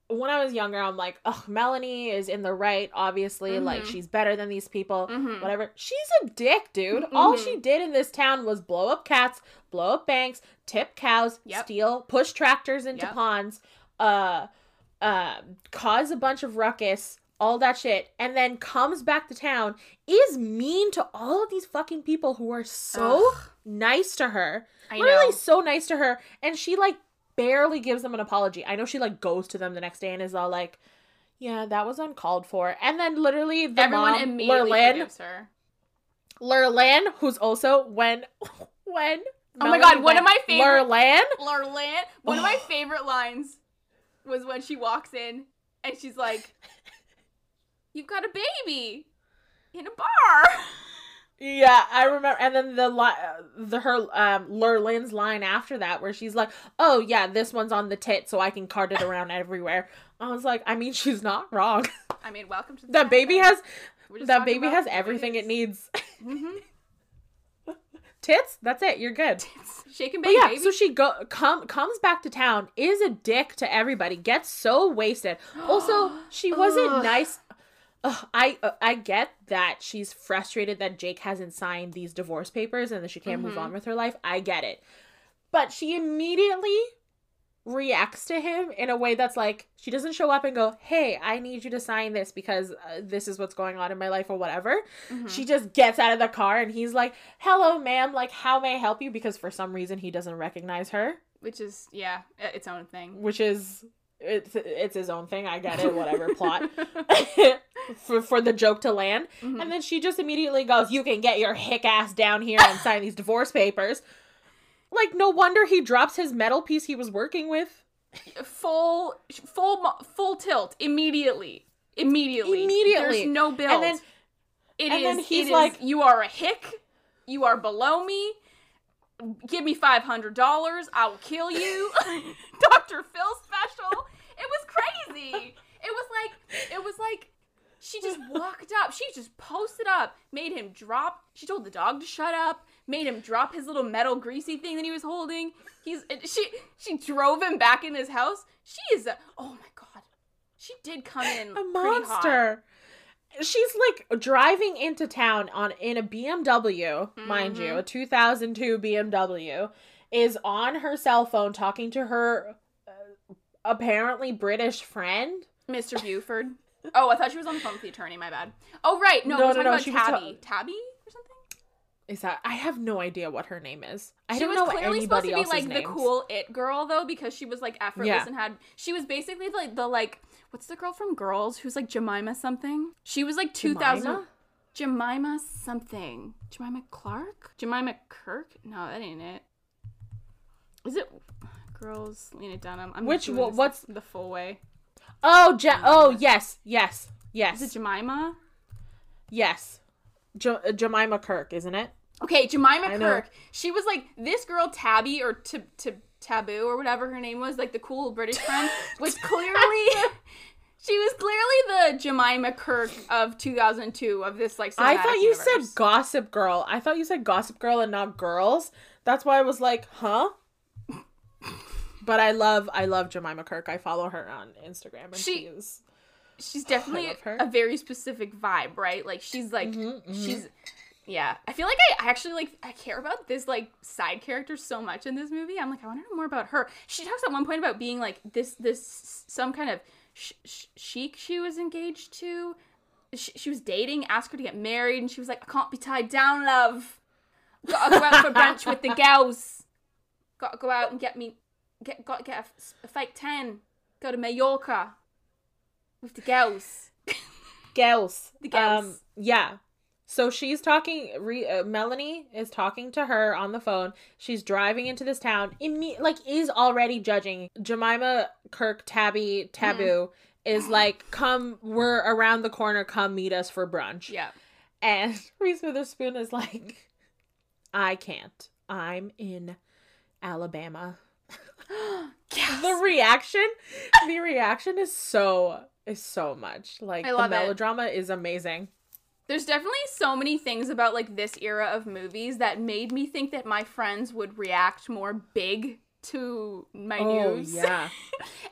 when I was younger, I'm like, oh, Melanie is in the right, obviously. Mm-hmm. Like, she's better than these people, mm-hmm. whatever. She's a dick, dude. Mm-hmm. All she did in this town was blow up cats, blow up banks, tip cows, yep. steal, push tractors into yep. ponds, uh, uh, cause a bunch of ruckus, all that shit, and then comes back to town, is mean to all of these fucking people who are so Ugh. nice to her. I Literally know. so nice to her, and she, like, barely gives them an apology. I know she, like, goes to them the next day and is all like, yeah, that was uncalled for. And then literally the Everyone mom, immediately Lurlyn, forgives her. Lurlyn, who's also, when, when, oh my god, one of my favorite, Lurlyn, Lurlyn, one of my favorite lines was when she walks in and she's like, you've got a baby in a bar. Yeah, I remember. And then the li- the her um Lurlyn's line after that, where she's like, "Oh yeah, this one's on the tit, so I can cart it around everywhere." I was like, I mean, she's not wrong. I mean, welcome to the that baby has We're that baby has everything it needs. Mm-hmm. Tits, that's it. You're good. Tits. Shaking baby. But yeah, baby. so she go come comes back to town, is a dick to everybody, gets so wasted. Also, she wasn't nice. Ugh, I uh, I get that she's frustrated that Jake hasn't signed these divorce papers and that she can't mm-hmm. move on with her life. I get it. But she immediately reacts to him in a way that's like, she doesn't show up and go, hey, I need you to sign this because uh, this is what's going on in my life or whatever. Mm-hmm. She just gets out of the car and he's like, hello, ma'am, like, how may I help you? Because for some reason he doesn't recognize her. Which is, yeah, its own thing. Which is... It's it's his own thing. I get it. Whatever plot for for the joke to land, mm-hmm. and then she just immediately goes, "You can get your hick ass down here and sign these divorce papers." Like, no wonder he drops his metal piece he was working with. Full full full tilt immediately, immediately, immediately. There's no build. And then, it and is, then he's it like, is, "You are a hick. You are below me. Give me five hundred dollars. I will kill you." Doctor Phil special. It was crazy. It was like, it was like, she just walked up. She just posted up, made him drop. She told the dog to shut up, made him drop his little metal greasy thing that he was holding. He's, she, she drove him back in his house. She is a, oh my God. She did come in a monster. Hot. She's like driving into town on in a B M W, mm-hmm. mind you, a two thousand two B M W, is on her cell phone talking to her uh, apparently British friend, Mister Buford. Oh, I thought she was on the phone with the attorney. My bad. Oh, right. No, no, we're no, talking no. about Tabby. Ta- Tabby or something? Is that? I have no idea what her name is. I she don't was know clearly anybody supposed to be like names. the cool it girl though, because she was like effortless yeah. and had. She was basically like the like what's the girl from Girls who's like Jemima something? She was like two thousand. Jemima something. Jemima Clark? Jemima Kirk? No, that ain't it. Is it Girls? Lena Dunham. I'm Which doing wh- this what's the full way? Oh, Je- oh yes, yes, yes. Is it Jemima? Yes, Je- Jemima Kirk, isn't it? Okay, Jemima I Kirk. know. She was like this girl Tabby or t- t- Taboo or whatever her name was, like the cool British friend, was clearly she was clearly the Jemima Kirk of two thousand two of this like. I thought you universe. said Gossip Girl. I thought you said Gossip Girl and not Girls. That's why I was like, huh? But I love, I love Jemima Kirk. I follow her on Instagram, and she, she is. She's definitely oh, a very specific vibe, right? Like she's like mm-hmm, mm-hmm. she's. Yeah, I feel like I actually, like, I care about this, like, side character so much in this movie. I'm like, I want to know more about her. She talks at one point about being, like, this, this, some kind of sh- sh- chic she was engaged to. She, she was dating, asked her to get married, and she was like, I can't be tied down, love. Gotta go out for brunch with the gals. Gotta go out and get me, get, gotta get a, a fake tan. Go to Mallorca with the gals. Gals. The gals. Um, yeah. So she's talking, re, uh, Melanie is talking to her on the phone. She's driving into this town, imme- like, is already judging. Jemima Kirk, Tabby, Taboo, mm. is like, come, we're around the corner, come meet us for brunch. Yeah. And Reese Witherspoon is like, I can't. I'm in Alabama. Yes. The reaction, the reaction is so, is so much. Like, I love the it. melodrama is amazing. There's definitely so many things about, like, this era of movies that made me think that my friends would react more big to my oh, news. yeah.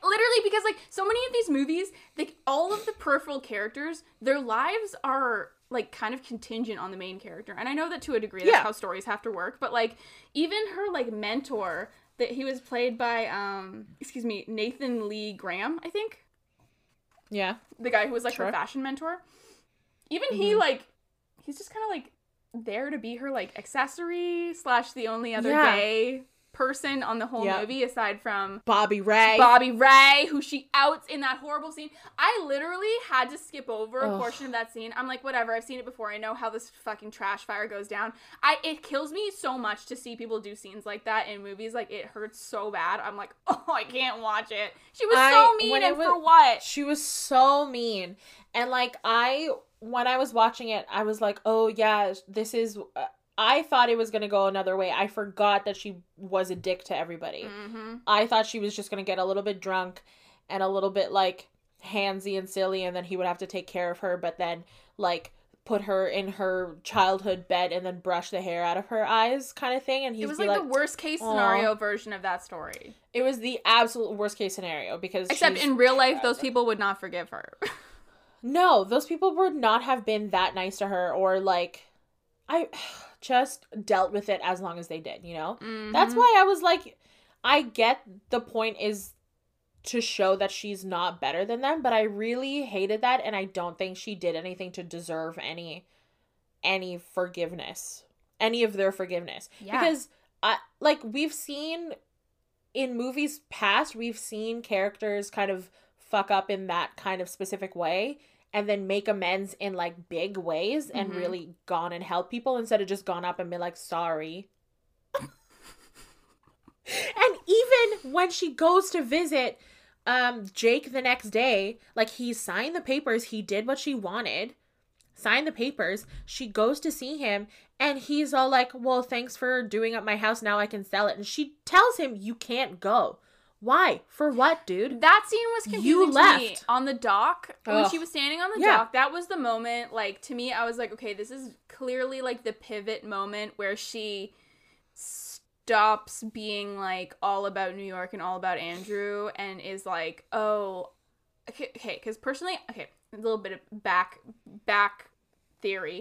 literally, because, like, so many of these movies, like, all of the peripheral characters, their lives are, like, kind of contingent on the main character. And I know that to a degree, that's Yeah. how stories have to work. But, like, even her, like, mentor, that he was played by, um, excuse me, Nathan Lee Graham, I think. Yeah. The guy who was, like, Sure. her fashion mentor. Even Mm-hmm. he, like, he's just kind of, like, there to be her, like, accessory slash the only other Yeah. gay person on the whole Yep. movie, aside from Bobby Ray. Bobby Ray, who she outs in that horrible scene. I literally had to skip over a Ugh. portion of that scene. I'm like, whatever, I've seen it before. I know how this fucking trash fire goes down. I It kills me so much to see people do scenes like that in movies. Like, it hurts so bad. I'm like, oh, I can't watch it. She was I- so mean, when it and was- for what? She was so mean. And, like, I, when I was watching it, I was like, oh, yeah, this is, uh, I thought it was going to go another way. I forgot that she was a dick to everybody. Mm-hmm. I thought she was just going to get a little bit drunk and a little bit, like, handsy and silly, and then he would have to take care of her, but then, like, put her in her childhood bed and then brush the hair out of her eyes kind of thing. And he'd It was be like, like, the worst case "Aw." scenario version of that story. It was the absolute worst case scenario because Except she's- in real life, those people would not forgive her. No, those people would not have been that nice to her or, like, I just dealt with it as long as they did, you know? Mhm. That's why I was like, I get the point is to show that she's not better than them, but I really hated that, and I don't think she did anything to deserve any any forgiveness, any of their forgiveness. Yeah. Because, I, like, we've seen in movies past, we've seen characters kind of fuck up in that kind of specific way and then make amends in, like, big ways and Mhm. really gone and helped people instead of just gone up and been like, sorry. And even when she goes to visit um Jake the next day, like, he signed the papers, he did what she wanted, signed the papers, she goes to see him, and he's all like, well, thanks for doing up my house, now I can sell it. And she tells him, you can't go. Why? For what, dude? That scene was confusing You to left. me on the dock. When Ugh. she was standing on the Yeah. dock, that was the moment, like, to me, I was like, okay, this is clearly, like, the pivot moment where she stops being, like, all about New York and all about Andrew and is like, oh, okay, because personally, okay, a little bit of back, back theory.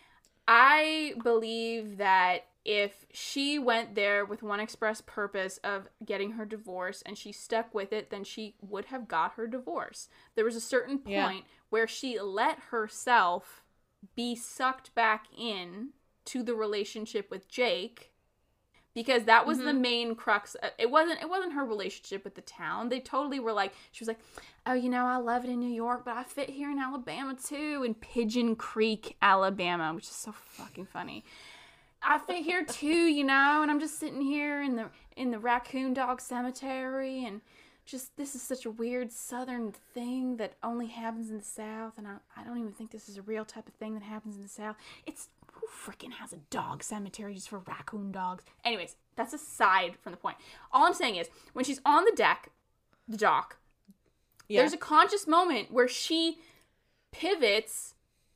I believe that if she went there with one express purpose of getting her divorce and she stuck with it, then she would have got her divorce. There was a certain point Yeah. where she let herself be sucked back in to the relationship with Jake, because that was the main crux. It wasn't it wasn't her relationship with the town. They totally were like, she was like, oh, you know, I love it in New York, but I fit here in Alabama too, in Pigeon Creek, Alabama, which is so fucking funny. I fit here too, you know, and I'm just sitting here in the in the Raccoon Dog Cemetery, and just, this is such a weird southern thing that only happens in the South, and I, I don't even think this is a real type of thing that happens in the South. It's, who freaking has a dog cemetery just for raccoon dogs? Anyways, that's aside from the point. All I'm saying is, when she's on the deck, the dock, Yeah. there's a conscious moment where she pivots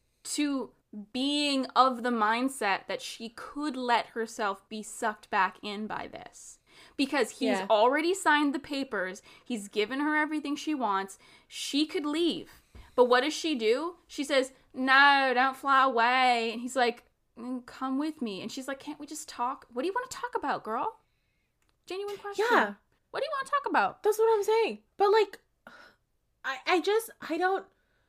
to being of the mindset that she could let herself be sucked back in by this. Because he's Yeah. already signed the papers, he's given her everything she wants, she could leave. But what does she do? She says, no, don't fly away. And he's like, "Mm, come with me." And she's like, can't we just talk? What do you want to talk about, girl? Genuine question. Yeah. What do you want to talk about? That's what I'm saying. But, like, I I just I don't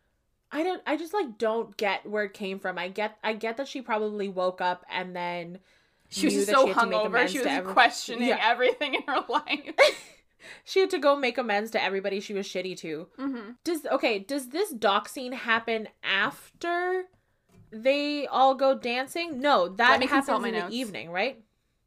I don't I just like don't get where it came from. I get I get that she probably woke up and then She was knew just that so she had to make hungover. amends She to was every- questioning Yeah. everything in her life. She had to go make amends to everybody she was shitty to. Mm-hmm. Does okay, does this dock scene happen after they all go dancing? No, Let that me consult happens my in the notes. evening, right?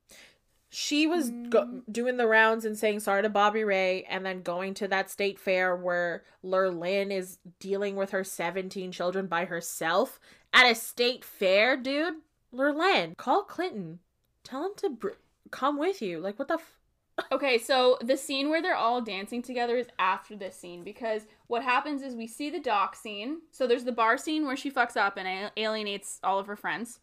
She was go- doing the rounds and saying sorry to Bobby Ray, and then going to that state fair where Lurlyn is dealing with her seventeen children by herself at a state fair, dude. Lurlyn, call Clinton. Tell him to br- come with you. Like, what the f- Okay, so the scene where they're all dancing together is after this scene, because what happens is we see the dock scene. So there's the bar scene where she fucks up and a- alienates all of her friends.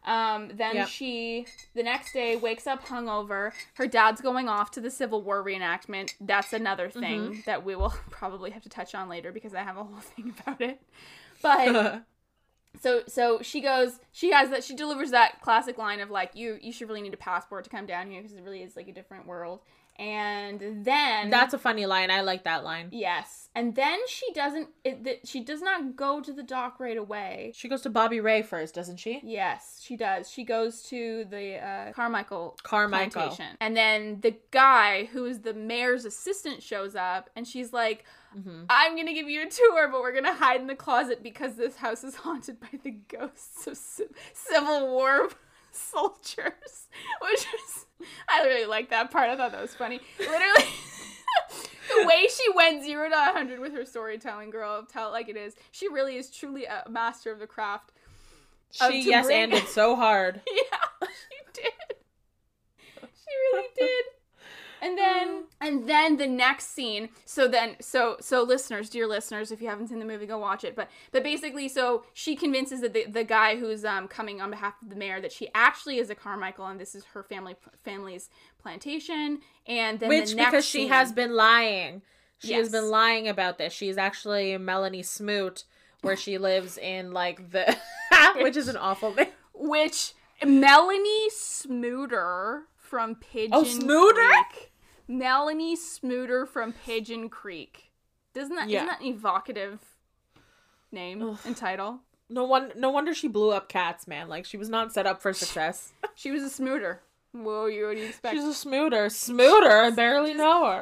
Um, then Yep. she, the next day, wakes up hungover. Her dad's going off to the Civil War reenactment. That's another thing Mm-hmm. that we will probably have to touch on later because I have a whole thing about it. But so so she goes, she has that, she delivers that classic line of like, you you should really need a passport to come down here because it really is like a different world. And then That's a funny line. I like that line. yes, and then she doesn't. It, th- she does not go to the dock right away. She goes to Bobby Ray first, doesn't she? Yes, she does. She goes to the uh, Carmichael Carmichael. plantation, and then the guy who is the mayor's assistant shows up, and she's like, Mm-hmm. "I'm gonna give you a tour, but we're gonna hide in the closet because this house is haunted by the ghosts of ci- Civil War soldiers," which is. I really like that part. I thought that was funny. Literally, the way she went zero to a hundred with her storytelling, girl, tell it like it is. She really is truly a master of the craft. of She to yes bring- anded so hard. Yeah, she did. She really did. And then, and then the next scene. So then, so so listeners, dear listeners, if you haven't seen the movie, go watch it. But but basically, so she convinces that the, the guy who's um coming on behalf of the mayor that she actually is a Carmichael and this is her family family's plantation. And then Which, the next because she scene, has been lying. She has Yes. been lying about this. She's actually Melanie Smoot, where she lives in, like, the... which is an awful name. which Melanie Smooter from Pigeon Oh, Smooter? Creek. Melanie Smooter from Pigeon Creek. Doesn't that Yeah. isn't that an evocative name Ugh. and title? No one, no wonder she blew up Cats, man. Like, she was not set up for success. She was a smooter. Whoa, you what do you expect? She's a smooter. Smooter? I barely know her.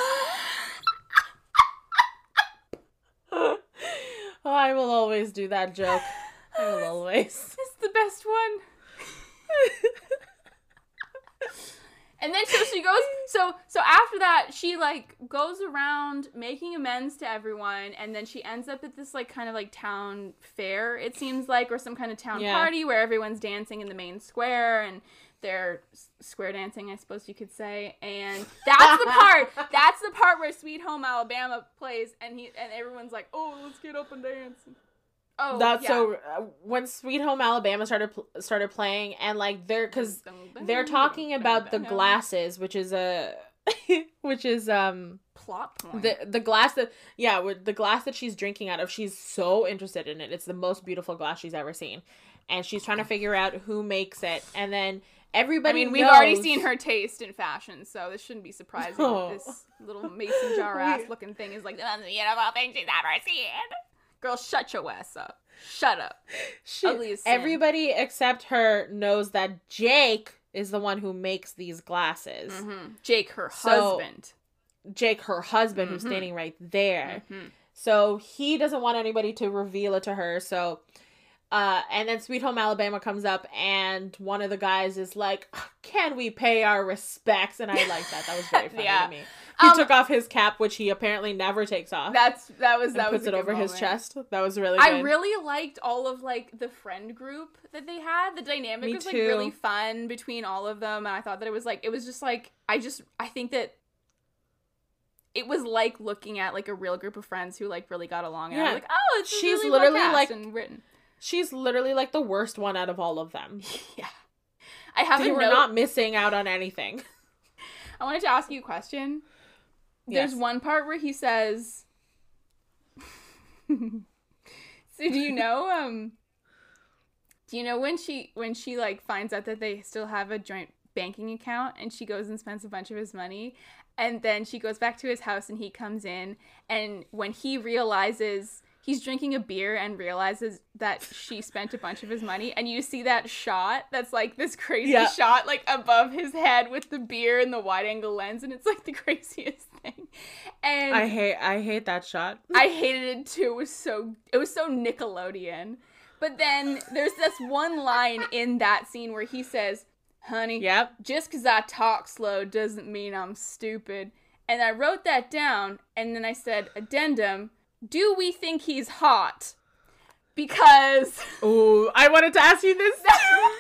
Oh, I will always do that joke. I will always. It's the best one. And then so she goes so so after that she like goes around making amends to everyone, and then she ends up at this like kind of like town fair, it seems like, or some kind of town Yeah. party where everyone's dancing in the main square and they're s- square dancing, I suppose you could say. And that's the part that's the part where Sweet Home Alabama plays, and he and everyone's like, "Oh, let's get up and dance." Oh, That's yeah. so uh, when Sweet Home Alabama started pl- started playing, and like they're because they're talking about the glasses, which is a which is um plot point. the the glass that yeah with the glass that she's drinking out of. She's so interested in it. It's the most beautiful glass she's ever seen, and she's trying to figure out who makes it. And then everybody I mean, we've knows- already seen her taste in fashion, so this shouldn't be surprising. Oh. That this little mason jar ass looking thing is like the most beautiful thing she's ever seen. Girl, shut your ass up. Shut up. She- Ugly as sin. everybody except her knows that Jake is the one who makes these glasses. Mhm. Jake, her So- husband. Jake, her husband, who's Mhm. standing right there. Mhm. So he doesn't want anybody to reveal it to her. So, uh, and then Sweet Home Alabama comes up, and one of the guys is like, "Can we pay our respects?" And I like that. That was very funny Yeah. to me. He Um, took off his cap, which he apparently never takes off. That's that was and that was puts a it good over his moment. chest. That was really good. I really liked all of like the friend group that they had. The dynamic Me was like too. really fun between all of them, and I thought that it was like it was just like I just I think that it was like looking at like a real group of friends who like really got along, and I Yeah. was like, oh, it's just She's really literally, well cast like- and written. She's literally like the worst one out of all of them. Yeah, I have They a were note. not missing out on anything. I wanted to ask you a question. There's Yes. one part where he says, so do you know, um, do you know when she, when she like finds out that they still have a joint banking account and she goes and spends a bunch of his money, and then she goes back to his house and he comes in, and when he realizes he's drinking a beer and realizes that she spent a bunch of his money, and you see that shot that's like this crazy Yeah. shot like above his head with the beer and the wide angle lens, and it's like the craziest thing. And I hate I hate that shot. I hated it too. It was so it was so Nickelodeon. But then there's this one line in that scene where he says, "Honey, Yep. just because I talk slow doesn't mean I'm stupid." And I wrote that down, and then I said, addendum, do we think he's hot? Because Ooh, I wanted to ask you this. that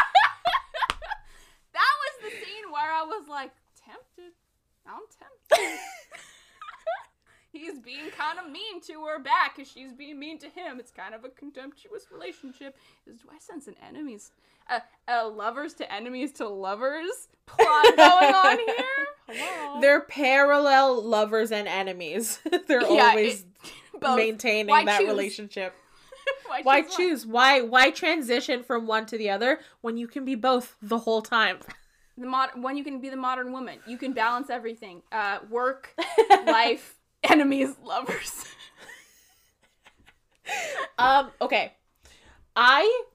was the scene where I was like, tempted. I'm tempted. He's being kind of mean to her back because she's being mean to him. It's kind of a contemptuous relationship. Is, do I sense an enemies, uh, uh, lovers to enemies to lovers plot going on here? Hello? They're parallel lovers and enemies. They're Yeah, always it- both. maintaining Why that choose? relationship. Why, Why choose one? choose? Why why transition from one to the other when you can be both the whole time? The mod- when you can be the modern woman, you can balance everything: uh, work, life, enemies, lovers. Um, okay. I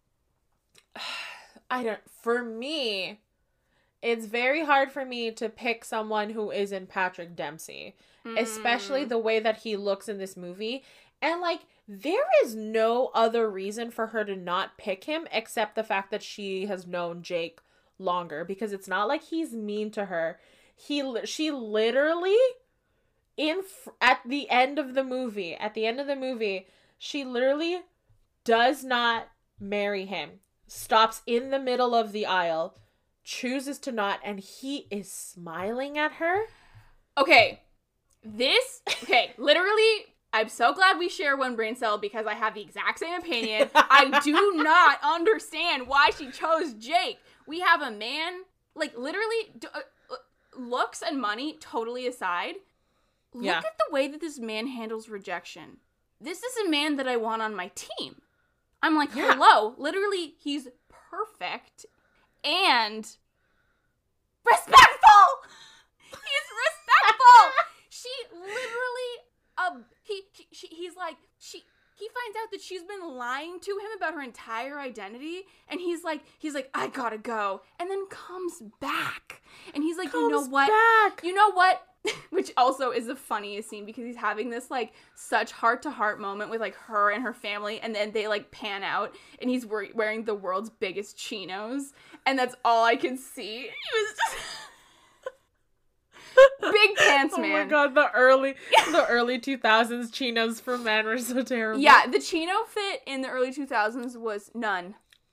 I don't for me, it's very hard for me to pick someone who isn't Patrick Dempsey, Mm. especially the way that he looks in this movie. And like there is no other reason for her to not pick him except the fact that she has known Jake longer, because it's not like he's mean to her. He li- she literally in fr- at the end of the movie, at the end of the movie, she literally does not marry him. Stops in the middle of the aisle, chooses to not, and he is smiling at her. Okay, this, okay, literally, I'm so glad we share one brain cell because I have the exact same opinion. I do not understand why she chose Jake. We have a man, like, literally, d- uh, uh, looks and money totally aside. Look Yeah. at the way that this man handles rejection. This is a man that I want on my team. I'm like, Yeah. hello, literally, he's perfect and respectful. He's respectful. She literally, um, he, he, she, he's like, she, he finds out that she's been lying to him about her entire identity, and he's like, he's like, I gotta go, and then comes back, and he's like, you know Comes what, back. you know what, which also is the funniest scene because he's having this like such heart to heart moment with like her and her family, and then they like pan out, and he's we- wearing the world's biggest chinos, and that's all I can see. He was just. Big pants, man. Oh my god, the early the early two thousands chinos for men were so terrible. Yeah, the chino fit in the early two thousands was none.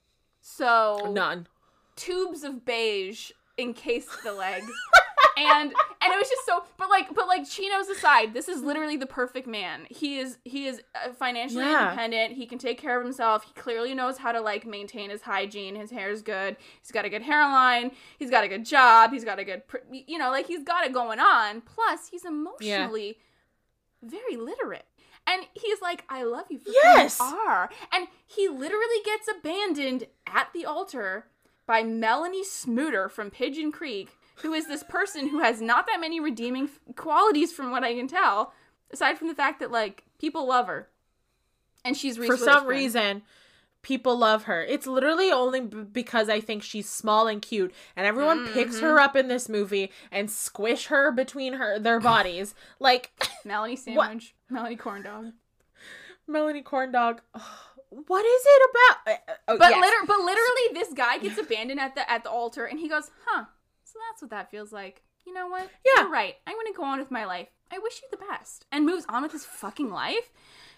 So None. tubes of beige encased the leg. and and it was just so but like but like chinos aside, this is literally the perfect man. He is he is uh, financially Yeah. independent. He can take care of himself. He clearly knows how to like maintain his hygiene. His hair is good. He's got a good hairline. He's got a good job. He's got a good pr- you know, like he's got it going on. Plus, he's emotionally very literate. And he's like, I love you for Yes! who you are. And he literally gets abandoned at the altar by Melanie Smooter from Pigeon Creek, who is this person who has not that many redeeming f- qualities from what I can tell, aside from the fact that, like, people love her. And she's Reese For some Witherspoon. reason, people love her. It's literally only b- because I think she's small and cute, and everyone Mm-hmm. picks her up in this movie and squish her between her their bodies. Like Melanie Sandwich, Melanie Corndog. Melanie Corndog. What is it about? Uh, oh, But, yes. liter- but literally, this guy gets abandoned at the at the altar, and he goes, huh, so that's what that feels like. You know what? Yeah. You're right. I'm going to go on with my life. I wish you the best. And moves on with his fucking life.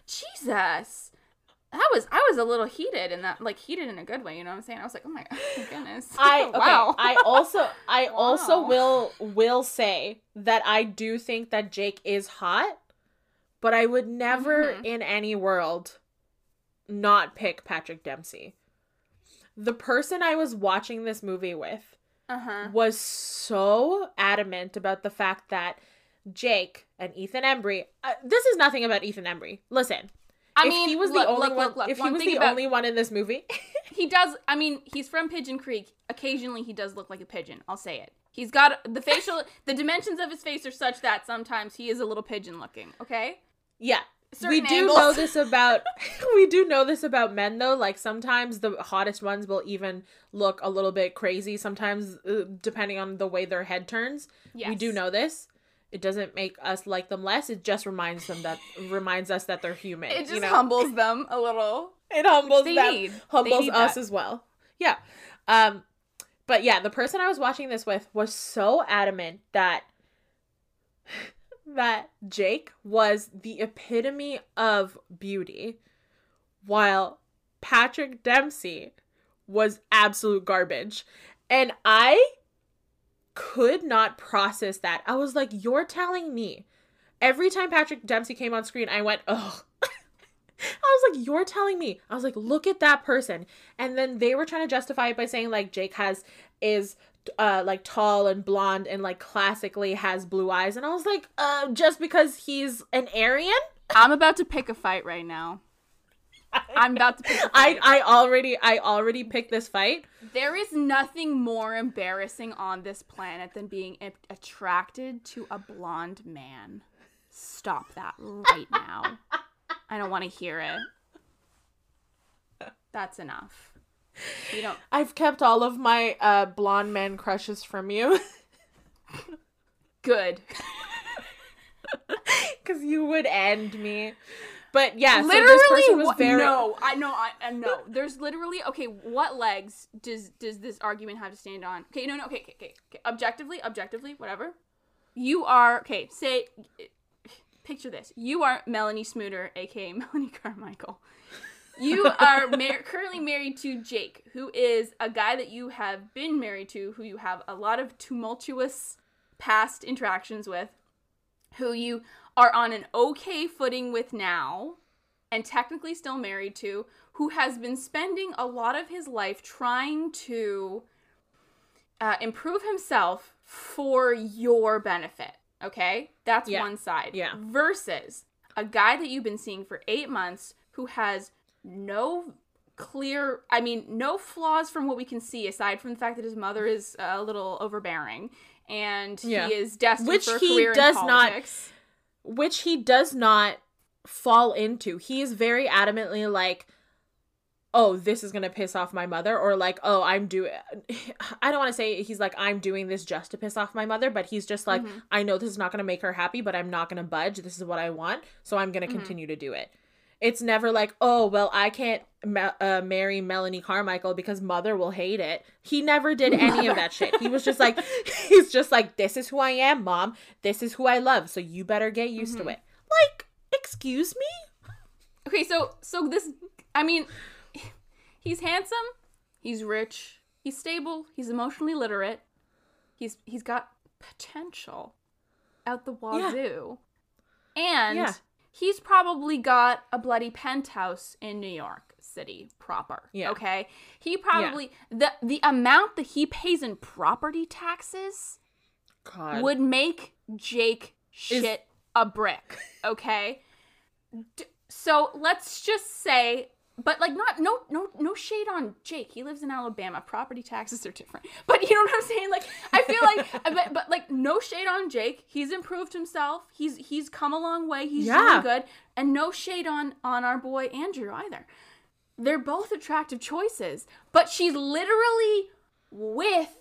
Jesus. That was, I was a little heated, and that, like, heated in a good way, you know what I'm saying? I was like, oh my, oh my goodness. I okay, wow. I also I also Wow. will will say that I do think that Jake is hot, but I would never Mhm. in any world not pick Patrick Dempsey. The person I was watching this movie with Uh-huh. was so adamant about the fact that Jake and Ethan Embry, uh, this is nothing about Ethan Embry. Listen, I if mean, he was look, the only look, one, look, look. if he One was thing the about- only one in this movie, He does, I mean, he's from Pigeon Creek. Occasionally, he does look like a pigeon. I'll say it. He's got the facial, the dimensions of his face are such that sometimes he is a little pigeon looking, okay? yeah. Certain we do angles. know this about we do know this about men though, like sometimes the hottest ones will even look a little bit crazy sometimes, uh, depending on the way their head turns. We do Yes. know this. It doesn't make us like them less. It just reminds them that reminds us that they're human. It just you know? humbles them a little. It humbles they them. need. They Humbles need us that. as well. Yeah. Um but yeah, the person I was watching this with was so adamant that that Jake was the epitome of beauty, while Patrick Dempsey was absolute garbage. And I could not process that. I was like, you're telling me every time Patrick Dempsey came on screen, I went, ugh. I was like, you're telling me. I was like, look at that person. And then they were trying to justify it by saying like Jake has is uh like tall and blonde and like classically has blue eyes. And I was like, uh, just because he's an Aryan? I'm about to pick a fight right now. I'm about to pick a fight. I, I already I already picked this fight. There is nothing more embarrassing on this planet than being a- attracted to a blonde man. Stop that right now. I don't want to hear it. That's enough. You don't. I've kept all of my uh, blonde man crushes from you. Good. Because you would end me. But yeah, literally, so this person was what, very... No, I know, I, I know. There's literally, okay, what legs does does this argument have to stand on? Okay, no, no, okay, okay, okay. okay. Objectively, objectively, whatever. You are, okay, say... Picture this. You are Melanie Smooter, aka Melanie Carmichael. You are mar- currently married to Jake, who is a guy that you have been married to, who you have a lot of tumultuous past interactions with, who you are on an okay footing with now, and technically still married to, who has been spending a lot of his life trying to uh, improve himself for your benefit. Okay? That's yeah. one side. Yeah. Versus a guy that you've been seeing for eight months who has no clear, I mean, no flaws from what we can see, aside from the fact that his mother is a little overbearing and yeah. he is destined which for a he career does in politics. Not, which he does not fall into. He is very adamantly like, oh, this is going to piss off my mother, or like, oh, I'm doing, I don't want to say he's like, I'm doing this just to piss off my mother, but he's just like, mm-hmm. I know this is not going to make her happy, but I'm not going to budge. This is what I want, so I'm going to mm-hmm. continue to do it. It's never like, oh, well, I can't ma- uh, marry Melanie Carmichael because mother will hate it. He never did any of that shit. He was just like, he's just like, this is who I am, mom. This is who I love, so you better get used mm-hmm. to it. Like, excuse me? Okay, so, so this, I mean... He's handsome, he's rich, he's stable, he's emotionally literate, he's he's got potential out the wazoo, yeah. and yeah. he's probably got a bloody penthouse in New York City proper, yeah. okay? He probably, yeah. the, the amount that he pays in property taxes God. would make Jake shit Is... a brick, okay? D- so let's just say... But, like, not, no, no, no shade on Jake. He lives in Alabama. Property taxes are different. But you know what I'm saying? Like, I feel like, but, but like, no shade on Jake. He's improved himself. He's, he's come a long way. He's yeah. doing good. And no shade on, on our boy Andrew either. They're both attractive choices. But she's literally with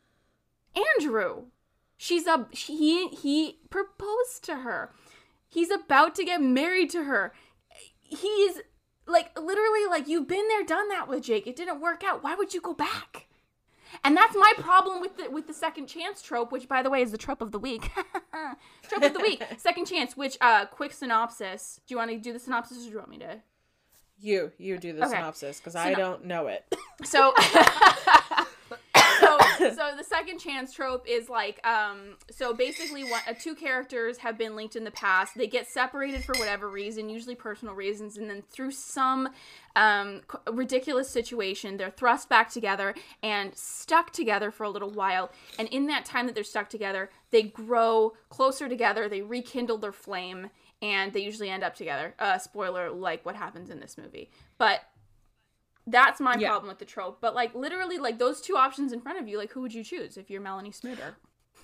Andrew. She's a, he, he proposed to her. He's about to get married to her. He's... Like, literally, like, you've been there, done that with Jake. It didn't work out. Why would you go back? And that's my problem with the with the second chance trope, which, by the way, is the trope of the week. Trope of the week. Second chance, which, uh, quick synopsis. Do you want to do the synopsis, or do you want me to? You. You do the okay. synopsis, because Syn- I don't know it. So... So, so the second chance trope is like, um, so basically one, uh, two characters have been linked in the past. They get separated for whatever reason, usually personal reasons, and then through some um, ridiculous situation, they're thrust back together and stuck together for a little while. And in that time that they're stuck together, they grow closer together, they rekindle their flame, and they usually end up together. Uh, spoiler, like what happens in this movie. But... That's my yeah. problem with the trope. But, like, literally, like, those two options in front of you, like, who would you choose if you're Melanie Smooter?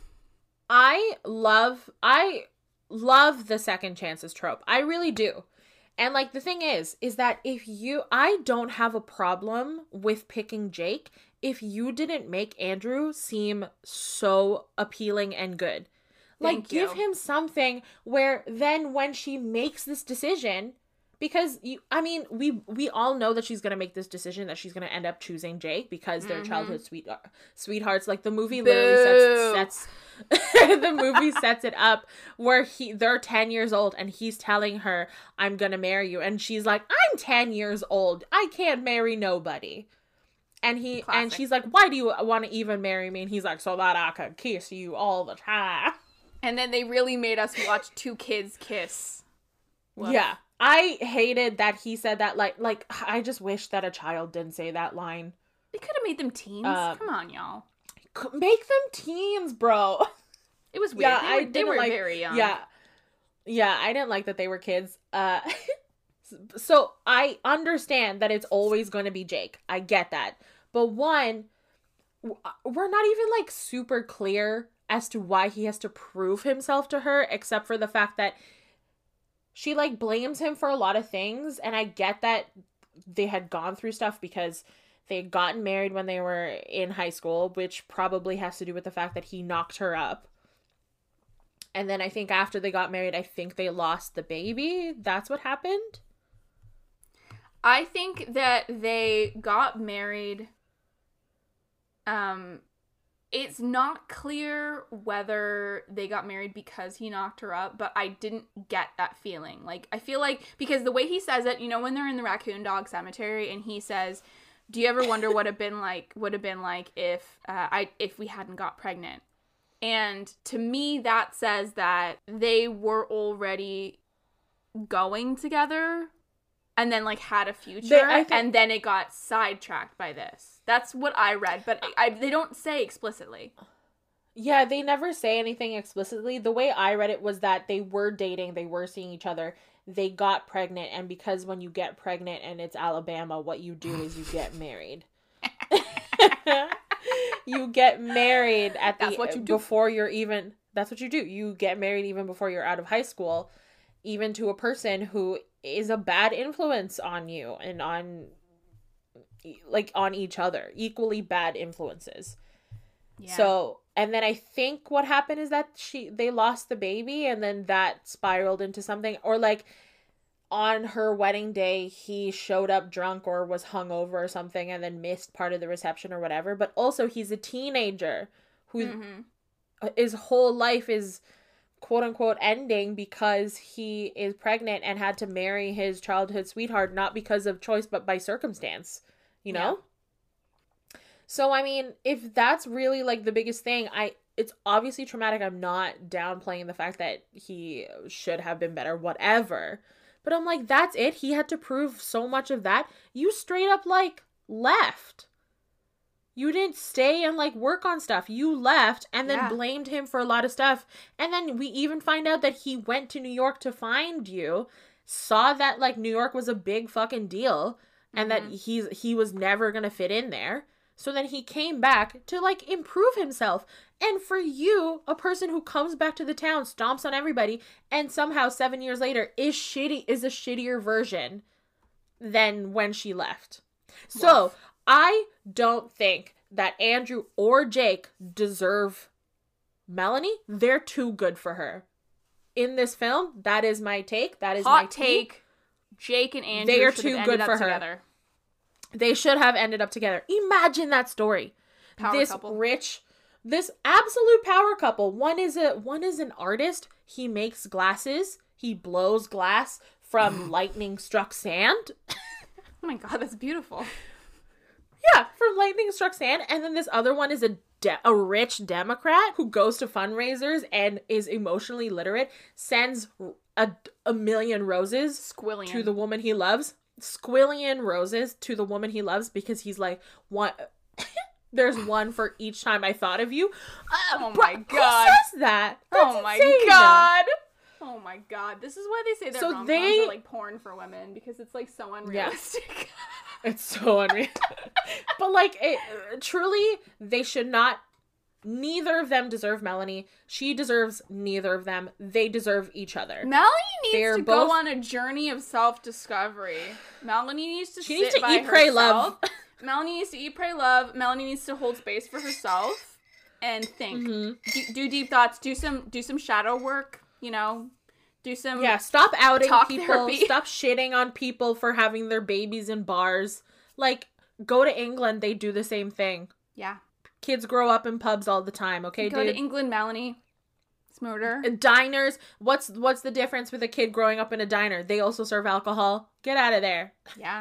I love, I love the second chances trope. I really do. And, like, the thing is, is that if you, I don't have a problem with picking Jake if you didn't make Andrew seem so appealing and good. Like, Thank you. give him something where then when she makes this decision... Because, you, I mean, we we all know that she's going to make this decision that she's going to end up choosing Jake because they're mm-hmm. childhood sweet, uh, sweethearts. Like, the movie Boo. literally sets, sets the movie sets it up where he they're ten years old and he's telling her, I'm going to marry you. And she's like, I'm ten years old. I can't marry nobody. And he Classic. and she's like, why do you want to even marry me? And he's like, so that I can kiss you all the time. And then they really made us watch two kids kiss. Woof. Yeah. I hated that he said that, like, like, I just wish that a child didn't say that line. They could have made them teens. Um, Come on, y'all. Make them teens, bro. It was weird. Yeah, they were, I they didn't were like, very young. Yeah. Yeah, I didn't like that they were kids. Uh, so I understand that it's always going to be Jake. I get that. But one, we're not even, like, super clear as to why he has to prove himself to her, except for the fact that she, like, blames him for a lot of things. And I get that they had gone through stuff because they had gotten married when they were in high school, which probably has to do with the fact that he knocked her up. And then I think after they got married, I think they lost the baby. That's what happened. I think that they got married. Um, it's not clear whether they got married because he knocked her up, but I didn't get that feeling. Like, I feel like, because the way he says it, you know, when they're in the Raccoon Dog Cemetery and he says, do you ever wonder what have been like, would have been like if, uh, I, if we hadn't got pregnant? And to me, that says that they were already going together and then, like, had a future, They- I think- and then it got sidetracked by this. That's what I read, but I, they don't say explicitly. Yeah, they never say anything explicitly. The way I read it was that they were dating, they were seeing each other, they got pregnant, and because when you get pregnant and it's Alabama, what you do is you get married. You get married at the That's what you do. before you're even that's what you do. You get married even before you're out of high school, even to a person who is a bad influence on you and on like on each other, equally bad influences. Yeah. So, and then I think what happened is that she they lost the baby, and then that spiraled into something, or like on her wedding day, he showed up drunk or was hungover or something and then missed part of the reception or whatever. But also, he's a teenager who Mm-hmm. his whole life is quote unquote ending because he is pregnant and had to marry his childhood sweetheart, not because of choice, but by circumstance, you know? Yeah. So, I mean, if that's really like the biggest thing, I, it's obviously traumatic. I'm not downplaying the fact that he should have been better, whatever. But I'm like, that's it? He had to prove so much of that? You straight up, like, left. You didn't stay and, like, work on stuff. You left and then Yeah. blamed him for a lot of stuff. And then we even find out that he went to New York to find you, saw that, like, New York was a big fucking deal, and Mm-hmm. that he's he was never gonna fit in there. So then he came back to, like, improve himself. And for you, a person who comes back to the town, stomps on everybody, and somehow seven years later is shitty, is a shittier version than when she left. So, Woof. I don't think that Andrew or Jake deserve Melanie. They're too good for her. In this film, that is my take. That is my Hot take. take. Jake and Andrew They are should too have good ended for up her. together. They should have ended up together. Imagine that story. Power this couple. rich, this absolute power couple. One is a one is an artist. He makes glasses. He blows glass from lightning struck sand. Oh my god, that's beautiful. Yeah, from lightning struck sand. And then this other one is a de- a rich Democrat who goes to fundraisers and is emotionally literate. Sends a, a million roses Squillion. to the woman he loves. Squillion roses to the woman he loves because he's like, one. There's one for each time I thought of you. Uh, Oh bro, my God. Who says that? That's Oh my insane. god. Oh my god. This is why they say that So rom-coms they- are like porn for women, because it's like so unrealistic. It's so unreal. But like, it, truly, they should not. Neither of them deserve Melanie. She deserves neither of them. They deserve each other. Melanie needs They're to both- go on a journey of self-discovery. Melanie needs to She sit needs to by eat, pray, herself. love. Melanie needs to eat, pray, love. Melanie needs to hold space for herself and think. Mm-hmm. Do, do deep thoughts. Do some do some shadow work. You know, do some Yeah, stop outing Talk people. therapy. Stop shitting on people for having their babies in bars. Like, go to England. They do the same thing. yeah. Kids grow up in pubs all the time. Okay, Go dude. to England, Melanie. It's murder. Diners. What's what's the difference with a kid growing up in a diner? They also serve alcohol. Get out of there. Yeah.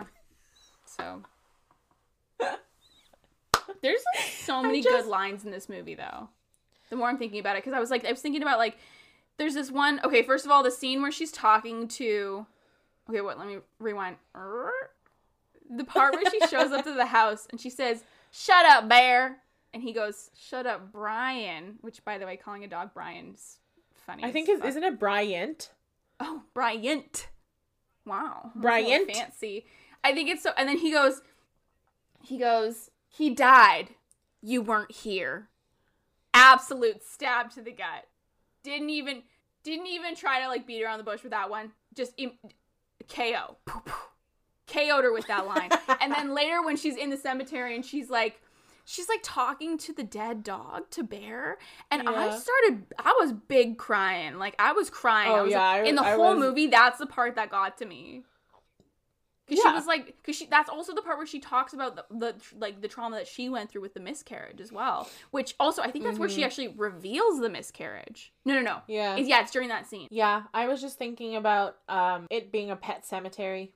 So there's like so many just- good lines in this movie, though. The more I'm thinking about it, because I was like, I was thinking about like, there's this one. Okay, first of all, the scene where she's talking to. Okay, what? Let me rewind. The part where she shows up to the house and she says, "Shut up, Bear," and he goes, "Shut up, Brian." Which, by the way, calling a dog Brian's funny. I think, is, isn't it Bryant? Oh, Bryant. Wow. Bryant. Fancy. I think it's so. And then he goes, he goes, "He died. You weren't here." Absolute stab to the gut. Didn't even, didn't even try to like beat around the bush with that one. Just Im- K O. K O'd her with that line. And then later when she's in the cemetery and she's like, she's like talking to the dead dog, to Bear. And Yeah. I started, I was big crying. Like I was crying. Oh, I was yeah, like, I- in the I whole was- movie, that's the part that got to me. Because Yeah. she was like, because she, that's also the part where she talks about the, the, like, the trauma that she went through with the miscarriage as well. Which also, I think that's where she actually reveals the miscarriage. No, no, no. Yeah. It's, yeah, it's during that scene. Yeah, I was just thinking about um it being a pet cemetery.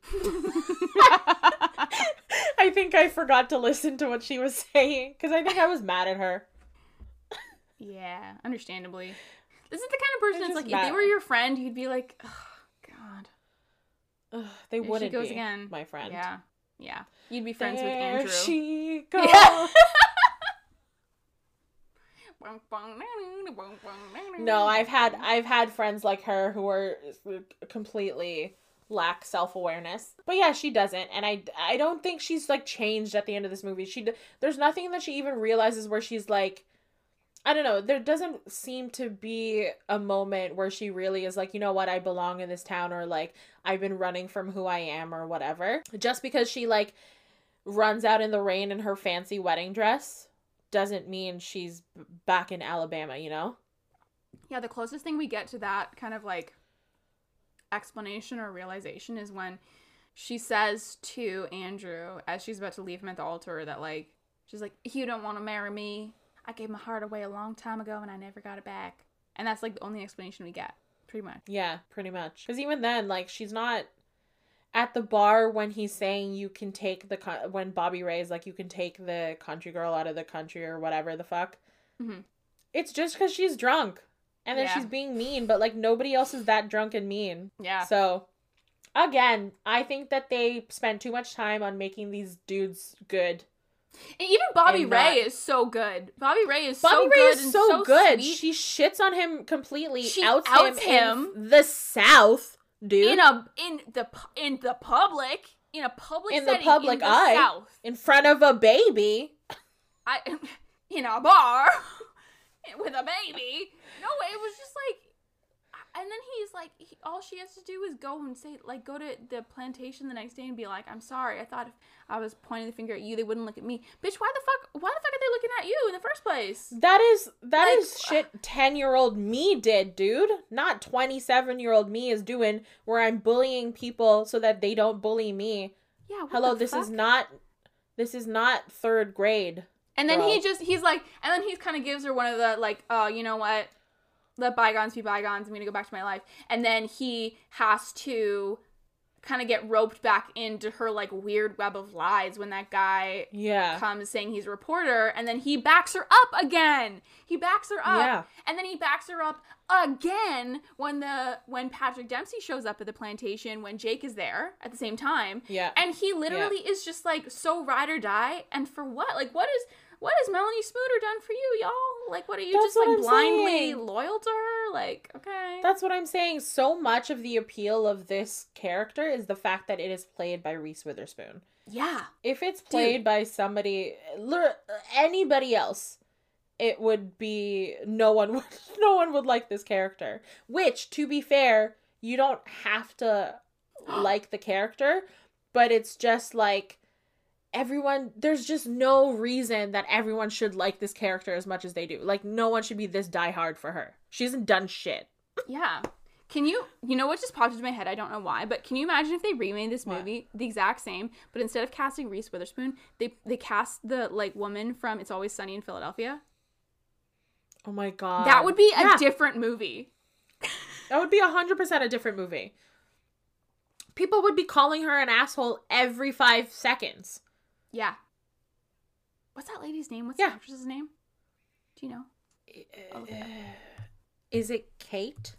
I think I forgot to listen to what she was saying because I think I was mad at her. Yeah, understandably. This is the kind of person It's that's just like, if they bad. were your friend, you'd be like, oh, God. Ugh, they There she wouldn't goes be again. my friend. Yeah, yeah. You'd be friends There with Andrew. she goes. Yeah. No, I've had I've had friends like her who are completely lack self-awareness. But yeah, she doesn't, and I I don't think she's like changed at the end of this movie. She d- there's nothing that she even realizes where she's like, I don't know, there doesn't seem to be a moment where she really is like, you know what, I belong in this town, or like I've been running from who I am or whatever. Just because she like runs out in the rain in her fancy wedding dress doesn't mean she's b- back in Alabama, you know? Yeah, the closest thing we get to that kind of like explanation or realization is when she says to Andrew as she's about to leave him at the altar that like, she's like, "You don't want to marry me. I gave my heart away a long time ago and I never got it back." And that's like the only explanation we get, pretty much. Yeah, pretty much. Because even then, like, she's not at the bar when he's saying you can take the, co- when Bobby Ray's like, you can take the country girl out of the country or whatever the fuck. Mhm. It's just because she's drunk. And then Yeah. she's being mean, but like nobody else is that drunk and mean. Yeah. So, again, I think that they spent too much time on making these dudes good. And even Bobby And Ray not- is so good. Bobby Ray is Bobby so Ray good is and so, so good. sweet. She shits on him completely. She outs, outs him, him. in the South, dude. in a in the pu- in the public in a public In the setting, public in the eye. South. in front of a baby. I in a bar with a baby. No, it was just like, and then he's like, he, all she has to do is go and say, like, go to the plantation the next day and be like, "I'm sorry. I thought if I was pointing the finger at you, they wouldn't look at me." Bitch, why the fuck? Why the fuck are they looking at you in the first place? That is that Like- is shit ten-year-old me did, dude. Not twenty-seven-year-old me is doing, where I'm bullying people so that they don't bully me. Yeah. What Hello, the this fuck? is not this is not third grade. And then Bro. he just, he's like, and then he kind of gives her one of the, like, oh, you know what? Let bygones be bygones. I'm going to go back to my life. And then he has to kind of get roped back into her, like, weird web of lies when that guy Yeah. comes saying he's a reporter. And then he backs her up again. He backs her up. Yeah. And then he backs her up again when the, when Patrick Dempsey shows up at the plantation, when Jake is there at the same time. Yeah. And he literally is just like so ride or die. And for what? Like, what is what has Melanie Smooter done for you, y'all? Like, what are you That's just like what I'm blindly saying. loyal to her? Like, okay. That's what I'm saying. So much of the appeal of this character is the fact that it is played by Reese Witherspoon. yeah. If it's played by somebody, l- anybody else, it would be no one would no one would like this character. Which, to be fair, you don't have to like the character, but it's just like everyone. There's just no reason that everyone should like this character as much as they do. Like, no one should be this diehard for her. She hasn't done shit. Yeah. Can you, you know what just popped into my head? I don't know why, but can you imagine if they remade this movie the exact same, but instead of casting Reese Witherspoon, they they cast the like woman from It's Always Sunny in Philadelphia? Oh my god, That would be a Yeah. different movie. That would be one hundred percent a different movie. People would be calling her an asshole every five seconds. Yeah. What's that lady's name? What's Yeah. the actress's name? Do you know? Is it Kate?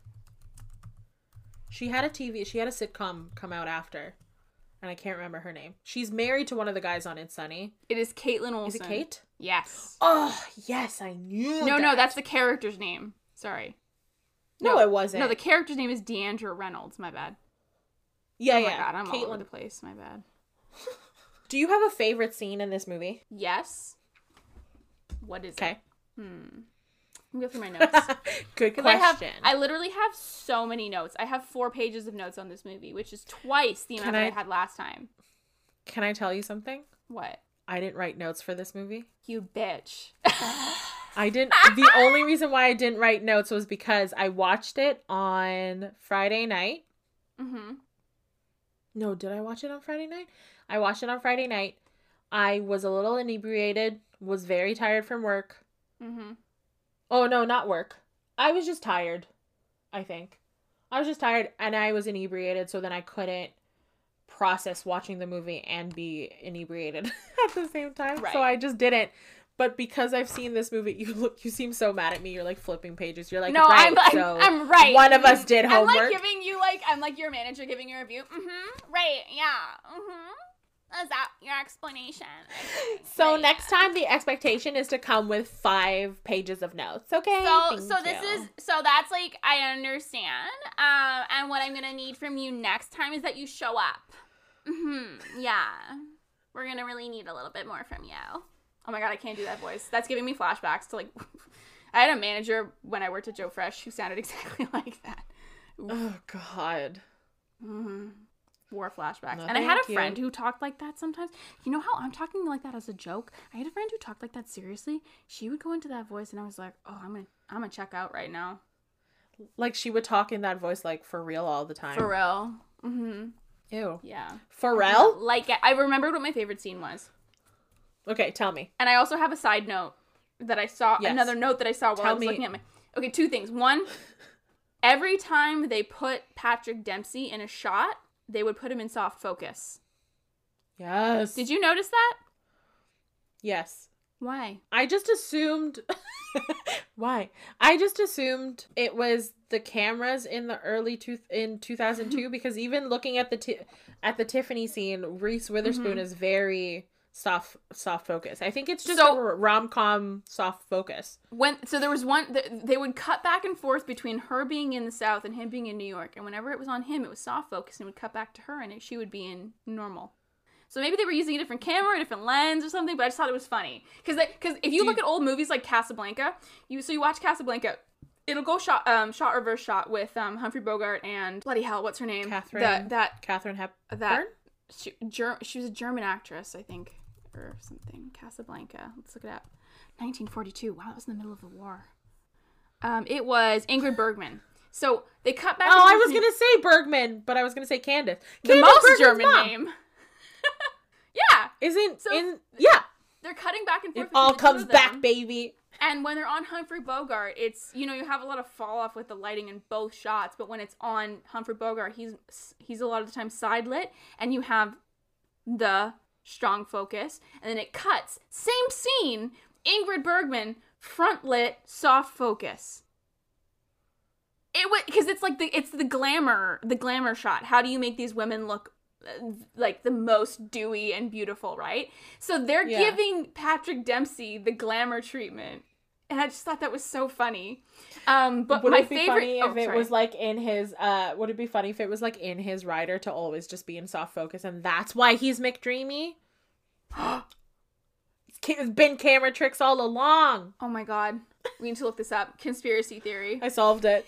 She had a T V, she had a sitcom come out after, and I can't remember her name. She's married to one of the guys on It's Sunny. It is Caitlin Olsen. Is it Kate? Yes. Oh, yes, I knew No, that. no, that's the character's name. Sorry. No, it wasn't. No, the character's name is Deandra Reynolds. My bad. Yeah, oh yeah. my God, I'm all over Caitlin. the place. My bad. Do you have a favorite scene in this movie? Yes. What is Okay. it? Hmm. Let me go through my notes. Good Because I have, question. I literally have so many notes. I have four pages of notes on this movie, which is twice the amount Can that I I- had last time. Can I tell you something? What? I didn't write notes for this movie. You bitch. I didn't. The only reason why I didn't write notes was because I watched it on Friday night. Mm-hmm. No, did I watch it on Friday night? I watched it on Friday night. I was a little inebriated, was very tired from work. Mm-hmm. Oh, no, not work. I was just tired, I think. I was just tired, and I was inebriated, so then I couldn't process watching the movie and be inebriated at the same time. Right. So I just didn't. But because I've seen this movie, you look, you seem so mad at me. You're like flipping pages. You're like, No, right, I'm, I'm, so I'm right. one of us did I'm homework. like giving you like, I'm like your manager giving you a review. Mm-hmm. Right. Yeah. Mm-hmm. Is that your explanation? Okay, So right. next time the expectation is to come with five pages of notes. Okay. So, Thank so this you. is, so that's like, I understand. Um, and what I'm gonna need from you next time is that you show up. Mm-hmm. Yeah. We're gonna really need a little bit more from you. Oh my God, I can't do that voice. That's giving me flashbacks to like, I had a manager when I worked at Joe Fresh who sounded exactly like that. Oh God. Mm-hmm. War flashbacks. No, and I had a thank you. friend who talked like that sometimes. You know how I'm talking like that as a joke? I had a friend who talked like that seriously. She would go into that voice and I was like, oh, I'm gonna I'm gonna check out right now. Like she would talk in that voice like for real all the time. For real. Mm-hmm. Ew. Yeah. Pharrell? Like, I remembered what my favorite scene was. Okay, tell me. And I also have a side note that I saw, Yes. another note that I saw while Tell I was me- looking at my... Okay, two things. One, every time they put Patrick Dempsey in a shot, they would put him in soft focus. Yes. Did you notice that? Yes. Why? I just assumed why? I just assumed it was the cameras in the early two in two thousand two because even looking at the t- at the Tiffany scene, Reese Witherspoon is very soft soft focus. I think it's just So- a rom-com soft focus. When so there was one th- they would cut back and forth between her being in the South and him being in New York, and whenever it was on him, it was soft focus, and it would cut back to her, and it, she would be in normal. So maybe they were using a different camera, a different lens, or something. But I just thought it was funny because because if you Do look you- at old movies like Casablanca, you so you watch Casablanca, it'll go shot um shot reverse shot with um Humphrey Bogart and bloody hell, what's her name? Catherine That that Catherine Hepburn. that she, Ger- she was a German actress, I think, or something. Casablanca. Let's look it up. nineteen forty-two. Wow, that was in the middle of the war. Um, it was Ingrid Bergman. So they cut back. Oh, and I forth was between- gonna say Bergman, but I was gonna say Candace. the Candace most Bergman's German mom. name. Yeah, Isn't So- in yeah. they're cutting back and forth. It between all the two comes of back, them. baby. And when they're on Humphrey Bogart, it's, you know, you have a lot of fall off with the lighting in both shots, but when it's on Humphrey Bogart, he's he's a lot of the time side lit, and you have the strong focus, and then it cuts. Same scene, Ingrid Bergman, front lit, soft focus. It would, because it's like the it's the glamour, the glamour shot. How do you make these women look uh, like the most dewy and beautiful, right? So they're Yeah. giving Patrick Dempsey the glamour treatment, and I just thought that was so funny. Um, but Would my it be favorite, funny oh, if it sorry. was like in his uh would it be funny if it was like in his rider to always just be in soft focus and that's why he's McDreamy? It's been camera tricks all along. Oh my god, we need to look this up. Conspiracy theory. I solved it.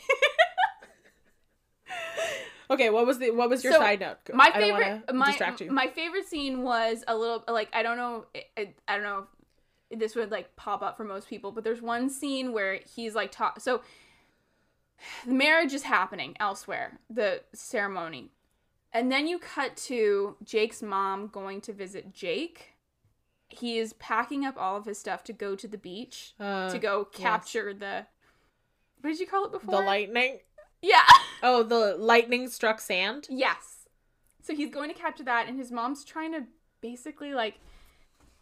Okay, what was the what was your So, side note? My I don't favorite, wanna my distract you. my favorite scene was a little like I don't know, I, I don't know if this would like pop up for most people, but there's one scene where he's like talk. So the marriage is happening elsewhere, the ceremony, and then you cut to Jake's mom going to visit Jake. He is packing up all of his stuff to go to the beach Uh, to go yes. capture the. What did you call it before? The lightning. Yeah. Oh, the lightning struck sand. Yes. So he's going to capture that, and his mom's trying to basically, like,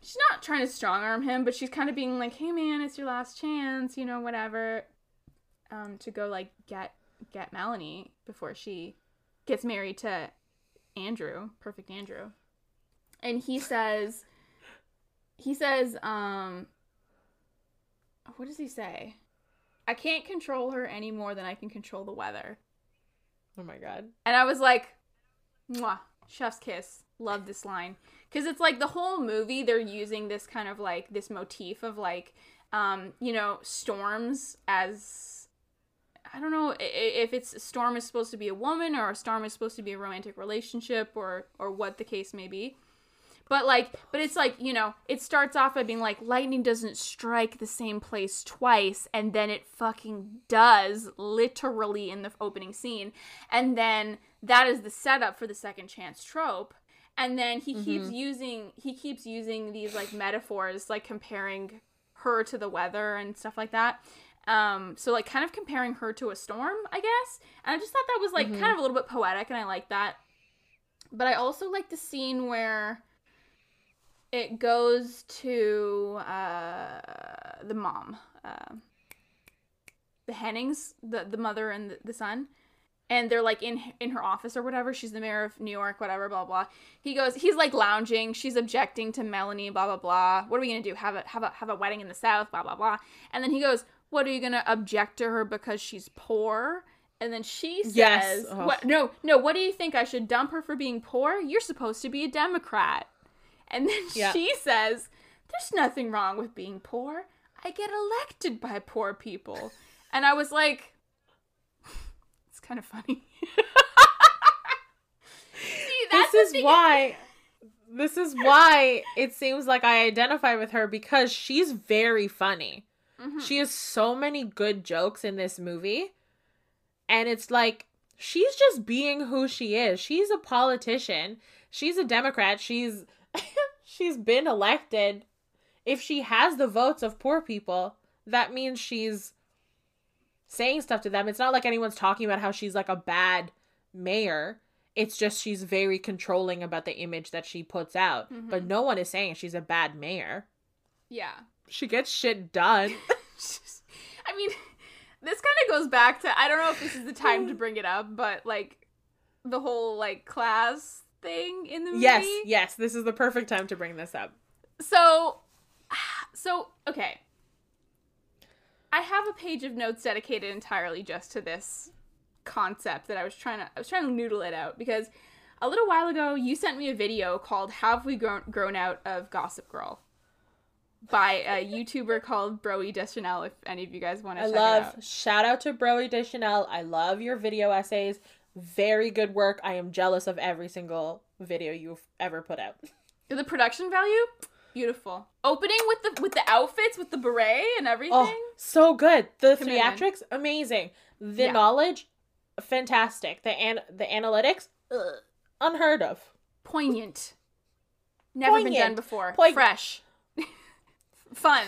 she's not trying to strong arm him, but she's kind of being like, hey man, it's your last chance, you know, whatever, um, to go like get get Melanie before she gets married to Andrew, perfect Andrew. And he says, he says, um, what does he say? I can't control her any more than I can control the weather. Oh my god. And I was like, mwah, chef's kiss. Love this line. Because it's like the whole movie, they're using this kind of like, this motif of like, um, you know, storms as, I don't know if it's, a storm is supposed to be a woman or a storm is supposed to be a romantic relationship or, or what the case may be. But like, but it's like, you know, it starts off by being like, lightning doesn't strike the same place twice, and then it fucking does, literally in the opening scene. And then that is the setup for the second chance trope. And then he mm-hmm. keeps using, he keeps using these like metaphors, like comparing her to the weather and stuff like that. Um, so like kind of comparing her to a storm, I guess. And I just thought that was like mm-hmm. kind of a little bit poetic, and I like that. But I also like the scene where it goes to uh, the mom, uh, the Hennings, the, the mother and the, the son. And they're like in in her office or whatever. She's the mayor of New York, whatever, blah, blah. He goes, he's like lounging. She's objecting to Melanie, blah, blah, blah. What are we going to do? Have a, have a, have a wedding in the South, blah, blah, blah. And then he goes, what, are you going to object to her because she's poor? And then she says, yes. Oh. what, no, no, what do you think? I should dump her for being poor? You're supposed to be a Democrat. And then yeah. she says, there's nothing wrong with being poor. I get elected by poor people. And I was like, it's kind of funny. See, that's this is why, this is why it seems like I identify with her, because she's very funny. Mm-hmm. She has so many good jokes in this movie. And it's like, she's just being who she is. She's a politician. She's a Democrat. She's... she's been elected. If she has the votes of poor people, that means she's saying stuff to them. It's not like anyone's talking about how she's like a bad mayor. It's just she's very controlling about the image that she puts out. Mm-hmm. But no one is saying she's a bad mayor. Yeah. She gets shit done. I mean, this kind of goes back to, I don't know if this is the time to bring it up, but like the whole like class thing in the movie. Yes, yes, this is the perfect time to bring this up. So, so, okay. I have a page of notes dedicated entirely just to this concept that I was trying to, I was trying to noodle it out, because a little while ago, you sent me a video called Have We Grown, Grown Out of Gossip Girl? By a YouTuber called Broe Deschanel, if any of you guys want to check love, it out. Shout out to Broe Deschanel. I love your video essays. Very good work. I am jealous of every single video you've ever put out. The production value, beautiful. Opening with the with the outfits, with the beret and everything. Oh, so good. The Commitment. theatrics, amazing. The Yeah. knowledge, fantastic. The an the analytics, ugh, unheard of. Poignant. Never been Poignant. done before. Poignant. Fresh. Fun.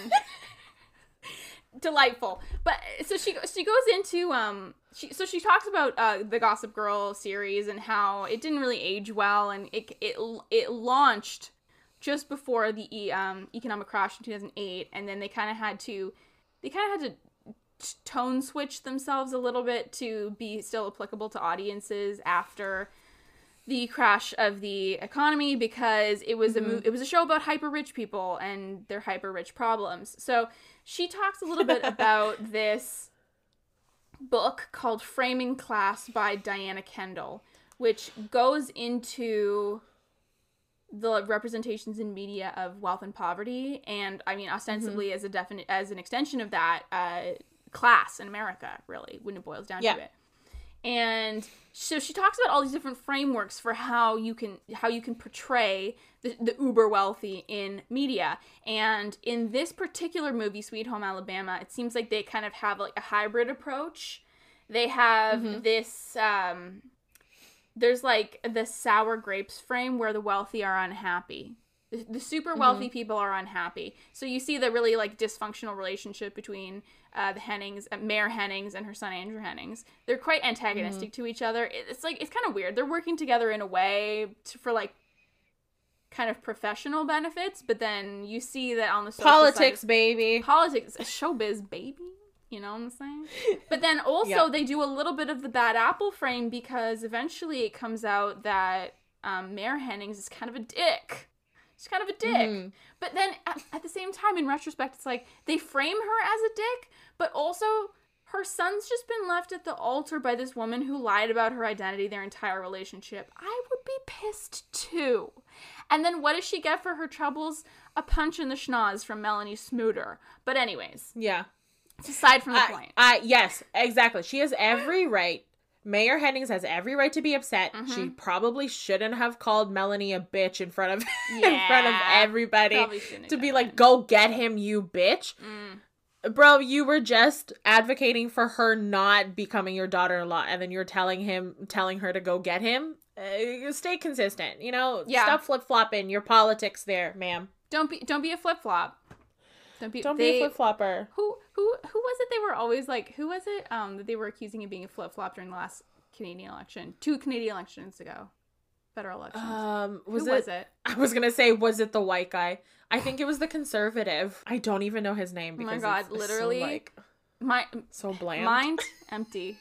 Delightful. But so she she goes into um she so she talks about uh the Gossip Girl series and how it didn't really age well, and it it it launched just before the e, um economic crash in two thousand eight, and then they kind of had to they kind of had to tone switch themselves a little bit to be still applicable to audiences after the crash of the economy, because it was mm-hmm. a mo- it was a show about hyper rich people and their hyper rich problems. So she talks a little bit about this book called Framing Class by Diana Kendall, which goes into the representations in media of wealth and poverty, and I mean ostensibly mm-hmm. as a definite as an extension of that, uh, class in America, really, when it boils down yeah. to it. And so she talks about all these different frameworks for how you can how you can portray the, the uber wealthy in media. And in this particular movie, Sweet Home Alabama, it seems like they kind of have like a hybrid approach. They have mm-hmm. this um, there's like the sour grapes frame where the wealthy are unhappy. The, the super wealthy mm-hmm. people are unhappy. So you see the really like dysfunctional relationship between uh, the Hennings, uh, Mayor Hennings and her son Andrew Hennings. They're quite antagonistic mm-hmm. to each other. It's like, it's kind of weird. They're working together in a way to, for like kind of professional benefits, but then you see that on the social Politics, side, baby. politics, showbiz, baby. You know what I'm saying? But then also Yeah. they do a little bit of the bad apple frame because eventually it comes out that um, Mayor Hennings is kind of a dick. She's kind of a dick. Mhm. But then at, at the same time, in retrospect, it's like they frame her as a dick, but also her son's just been left at the altar by this woman who lied about her identity their entire relationship. I would be pissed too. And then what does she get for her troubles? A punch in the schnoz from Melanie Smooter. But anyways, Yeah. it's aside from the I, point. I yes, exactly. She has every right. Mayor Hennings has every right to be upset. Mm-hmm. She probably shouldn't have called Melanie a bitch in front of in Yeah, front of everybody probably shouldn't have to be done like, that. "Go get him, you bitch." Mm. Bro, you were just advocating for her not becoming your daughter-in-law, and then you're telling him, telling her to go get him. Uh, stay consistent, you know. Yeah. Stop flip-flopping your politics, there, ma'am. Don't be don't be a flip flop. Don't be Don't they, be a flip-flopper. Who who who was it? They were always like who was it? Um, that they were accusing of being a flip flop during the last Canadian election, two Canadian elections ago, federal elections. Um, was who it? was it? I was gonna say, was it the white guy? I think it was the conservative. I don't even know his name Oh my because God, it's, it's literally, so, like My so bland. mind empty.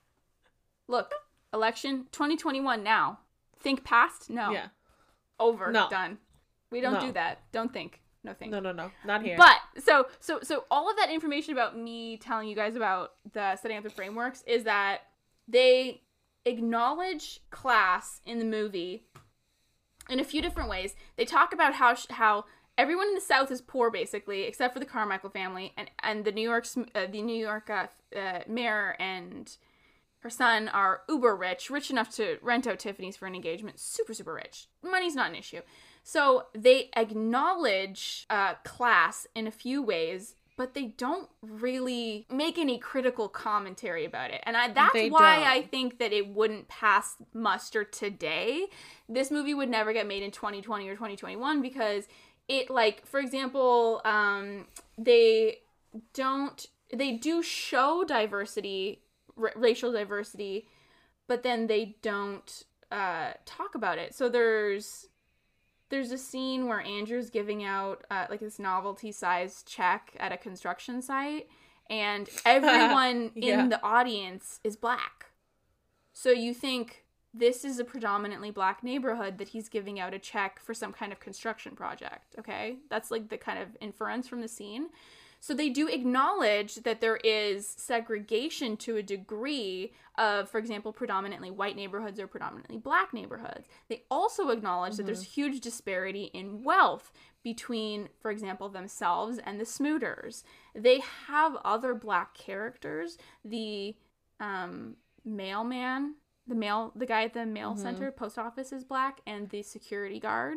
Look, election twenty twenty-one now. Think past? No. Yeah. Over. No. Done. We don't No. do that. Don't think. No think. No, no, no, not here. But so so so all of that information about me telling you guys about the setting up the frameworks is that they acknowledge class in the movie in a few different ways. They talk about how sh- how everyone in the South is poor basically, except for the Carmichael family and and the New York uh, the New York uh, uh, mayor and her son are uber rich, rich enough to rent out Tiffany's for an engagement. Super super rich. Money's not an issue. So they acknowledge uh, class in a few ways, but they don't really make any critical commentary about it. And I, that's They why don't. I think that it wouldn't pass muster today. This movie would never get made in twenty twenty or twenty twenty-one because it, like, for example, um, they don't, they do show diversity, r- racial diversity, but then they don't uh, talk about it. So there's... There's a scene where Andrew's giving out uh, like this novelty-sized check at a construction site, and everyone Yeah. in the audience is black. So you think this is a predominantly black neighborhood that he's giving out a check for some kind of construction project, okay? That's like the kind of inference from the scene. So they do acknowledge that there is segregation to a degree of, for example, predominantly white neighborhoods or predominantly black neighborhoods. They also acknowledge mm-hmm. that there's huge disparity in wealth between, for example, themselves and the Smooters. They have other black characters. The um, mailman, the mail, the guy at the mail mm-hmm. center, post office is black, and the security guard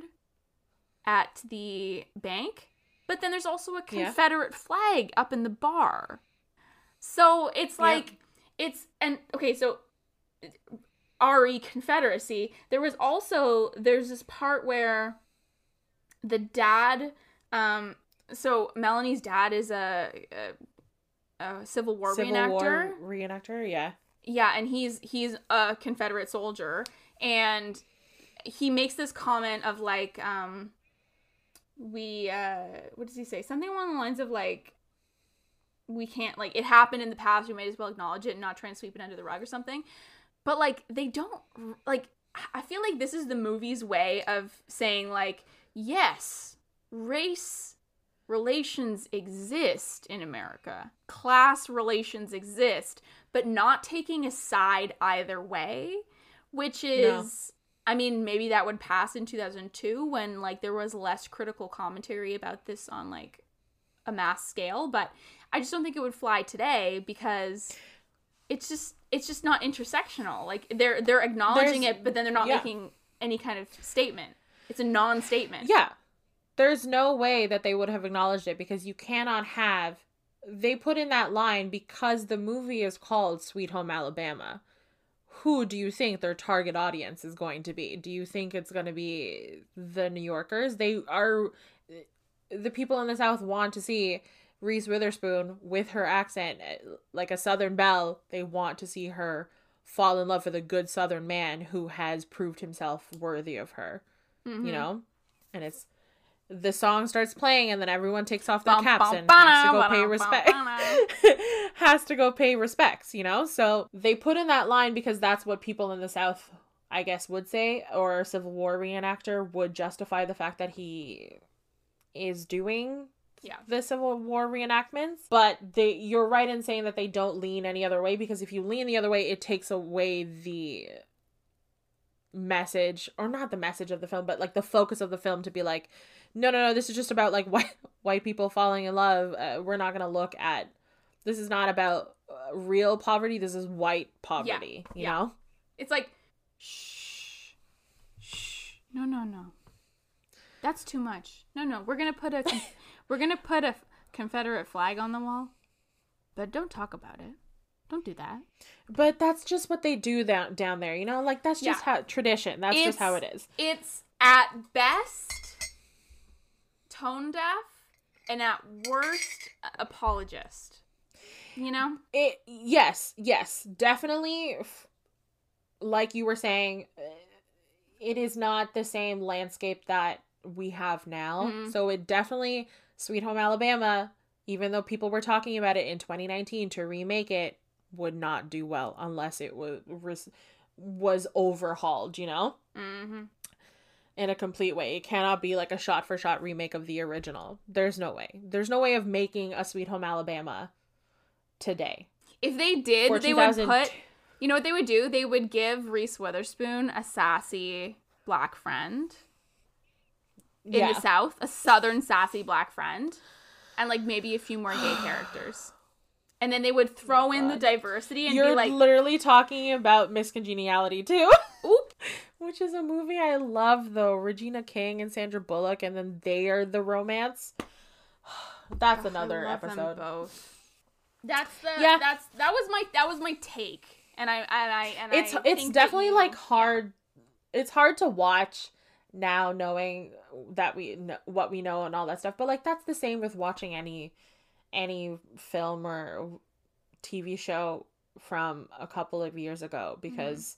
at the bank. But then there's also a Confederate yeah. flag up in the bar. So it's like, yep. it's, and, okay, so, R E Confederacy, there was also, there's this part where the dad, um, so Melanie's dad is a, a, a Civil War Civil reenactor. War reenactor, yeah. Yeah, and he's, he's a Confederate soldier, and he makes this comment of, like, um... we uh what does he say, something along the lines of like, we can't, like, it happened in the past, we might as well acknowledge it and not try and sweep it under the rug or something. But like, they don't, like, I feel like this is the movie's way of saying, like, yes, race relations exist in America, class relations exist, but not taking a side either way, which is no. I mean, maybe that would pass in two thousand two when, like, there was less critical commentary about this on, like, a mass scale, but I just don't think it would fly today because it's just it's just not intersectional. Like, they're they're acknowledging There's, it, but then they're not yeah. making any kind of statement. It's a non-statement. Yeah. There's no way that they would have acknowledged it because you cannot have... They put in that line because the movie is called Sweet Home Alabama. Who do you think their target audience is going to be? Do you think it's going to be the New Yorkers? They are, the people in the South want to see Reese Witherspoon with her accent, like a Southern belle. They want to see her fall in love with a good Southern man who has proved himself worthy of her, mm-hmm. you know? and it's the song starts playing, and then everyone takes off their Bum, caps bum, and ba-da, has to go pay ba-da, respect. ba-da. has to go pay respects, you know? So they put in that line because that's what people in the South, I guess, would say, or a Civil War reenactor would justify the fact that he is doing Yeah. the Civil War reenactments. But they, you're right in saying that they don't lean any other way, because if you lean the other way, it takes away the message, or not the message of the film, but like the focus of the film to be like, no, no, no, this is just about like white white people falling in love. Uh, we're not gonna look at, this is not about uh, real poverty. This is white poverty. Yeah. You Yeah. know, It's like, shh, shh, no, no, no. That's too much. No, no, we're gonna put a, we're gonna put a Confederate flag on the wall, but don't talk about it. Don't do that. but that's just what they do down down there. You know, like that's just Yeah. how tradition. That's just how it is. It's at best tone deaf, and at worst apologist. You know? It yes, yes, definitely. f- Like you were saying, uh, it is not the same landscape that we have now. Mhm. So it definitely, Sweet Home Alabama, even though people were talking about it in twenty nineteen to remake it, would not do well unless it was was, was overhauled, you know, Mm-hmm. in a complete way. It cannot be like a shot for shot remake of the original. There's no way. There's no way of making a Sweet Home Alabama today. If they did, For they would two thousand put, you know what they would do? They would give Reese Witherspoon a sassy black friend in Yeah. the South, a southern sassy black friend, and like maybe a few more gay characters. And then they would throw in the diversity and You're be like, literally talking about Miss Congeniality too. oop. Which is a movie I love though. Regina King and Sandra Bullock, and then they are the romance. That's another I love them episode. both. That's the Yeah. that's that was my that was my take. And I and I and It's I it's think that definitely you- like hard. It's hard to watch now, knowing that we know what we know and all that stuff. But like that's the same with watching any any film or T V show from a couple of years ago, because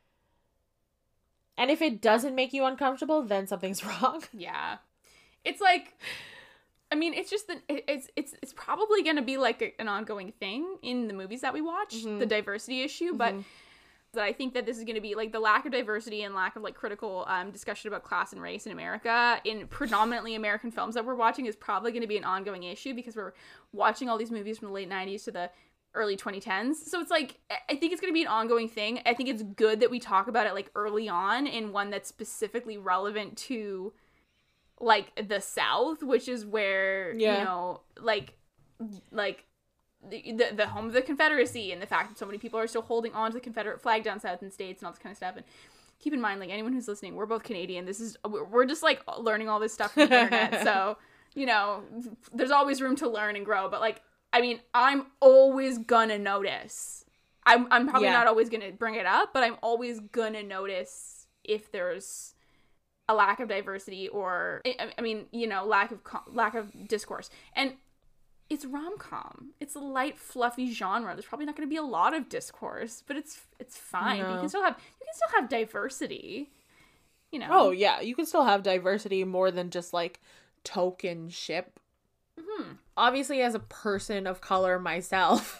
and if it doesn't make you uncomfortable, then something's wrong. Yeah. It's like, I mean, it's just, the, it- it's it's it's probably going to be like a, an ongoing thing in the movies that we watch, Mhm. the diversity issue, but Mhm. that I think that this is going to be like the lack of diversity and lack of like critical um, discussion about class and race in America in predominantly American films that we're watching is probably going to be an ongoing issue, because we're watching all these movies from the late nineties to the early twenty tens. So it's like, I- I think it's going to be an ongoing thing. I think it's good that we talk about it like early on in one that's specifically relevant to like the South, which is where, Yeah. you know, like, like, the, the the home of the Confederacy, and the fact that so many people are still holding on to the Confederate flag down south in states and all this kind of stuff. And keep in mind, like, anyone who's listening, we're both Canadian. This is we're we're just like learning all this stuff from the internet. So, you know, there's always room to learn and grow. But like, I mean, I'm always gonna notice. I'm I'm probably Yeah. not always gonna bring it up, but I'm always gonna notice if there's a lack of diversity, or I, I mean, you know, lack of co- lack of discourse. And it's rom-com. It's a light, fluffy genre. There's probably not going to be a lot of discourse, but it's it's fine. You No. can still have you can still have diversity. You know. Oh yeah, you can still have diversity more than just like token ship. hmm Obviously, as a person of color myself,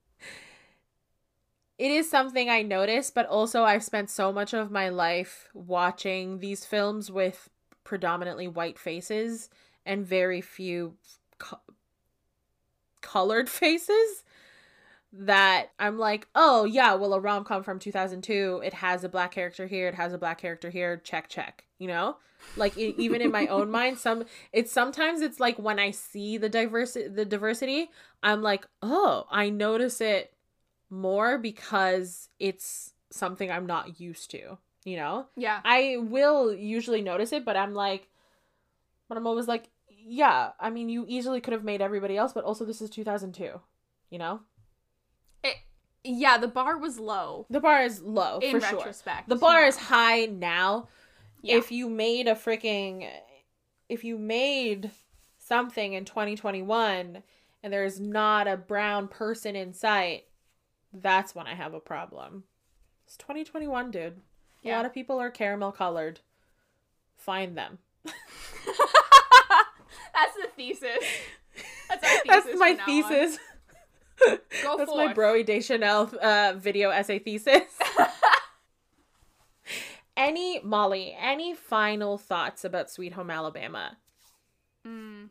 it is something I notice, but also I've spent so much of my life watching these films with predominantly white faces and very few co- colored faces that I'm like, oh yeah, well, a rom-com from two thousand two, it has a black character here, it has a black character here, check, check, you know? Like, e- even in my own mind, some it's sometimes it's like when I see the diversity, the diversity, I'm like, oh, I notice it more because it's something I'm not used to, you know? Yeah. I will usually notice it, but I'm like, but I'm always like, yeah, I mean, you easily could have made everybody else, but also this is two thousand two, you know? It, yeah, the bar was low The bar is low, in for sure. retrospect. The bar Yeah. is high now. Yeah. If you made a freaking, if you made something in twenty twenty-one and there's not a brown person in sight, that's when I have a problem. It's twenty twenty-one, dude. A Yeah. lot of people are caramel colored. Find them. That's the thesis. That's our thesis. That's my from now thesis. on. Go That's forth. my Broy Deschanel uh, video essay thesis. Any, Molly, any final thoughts about Sweet Home Alabama? Mm.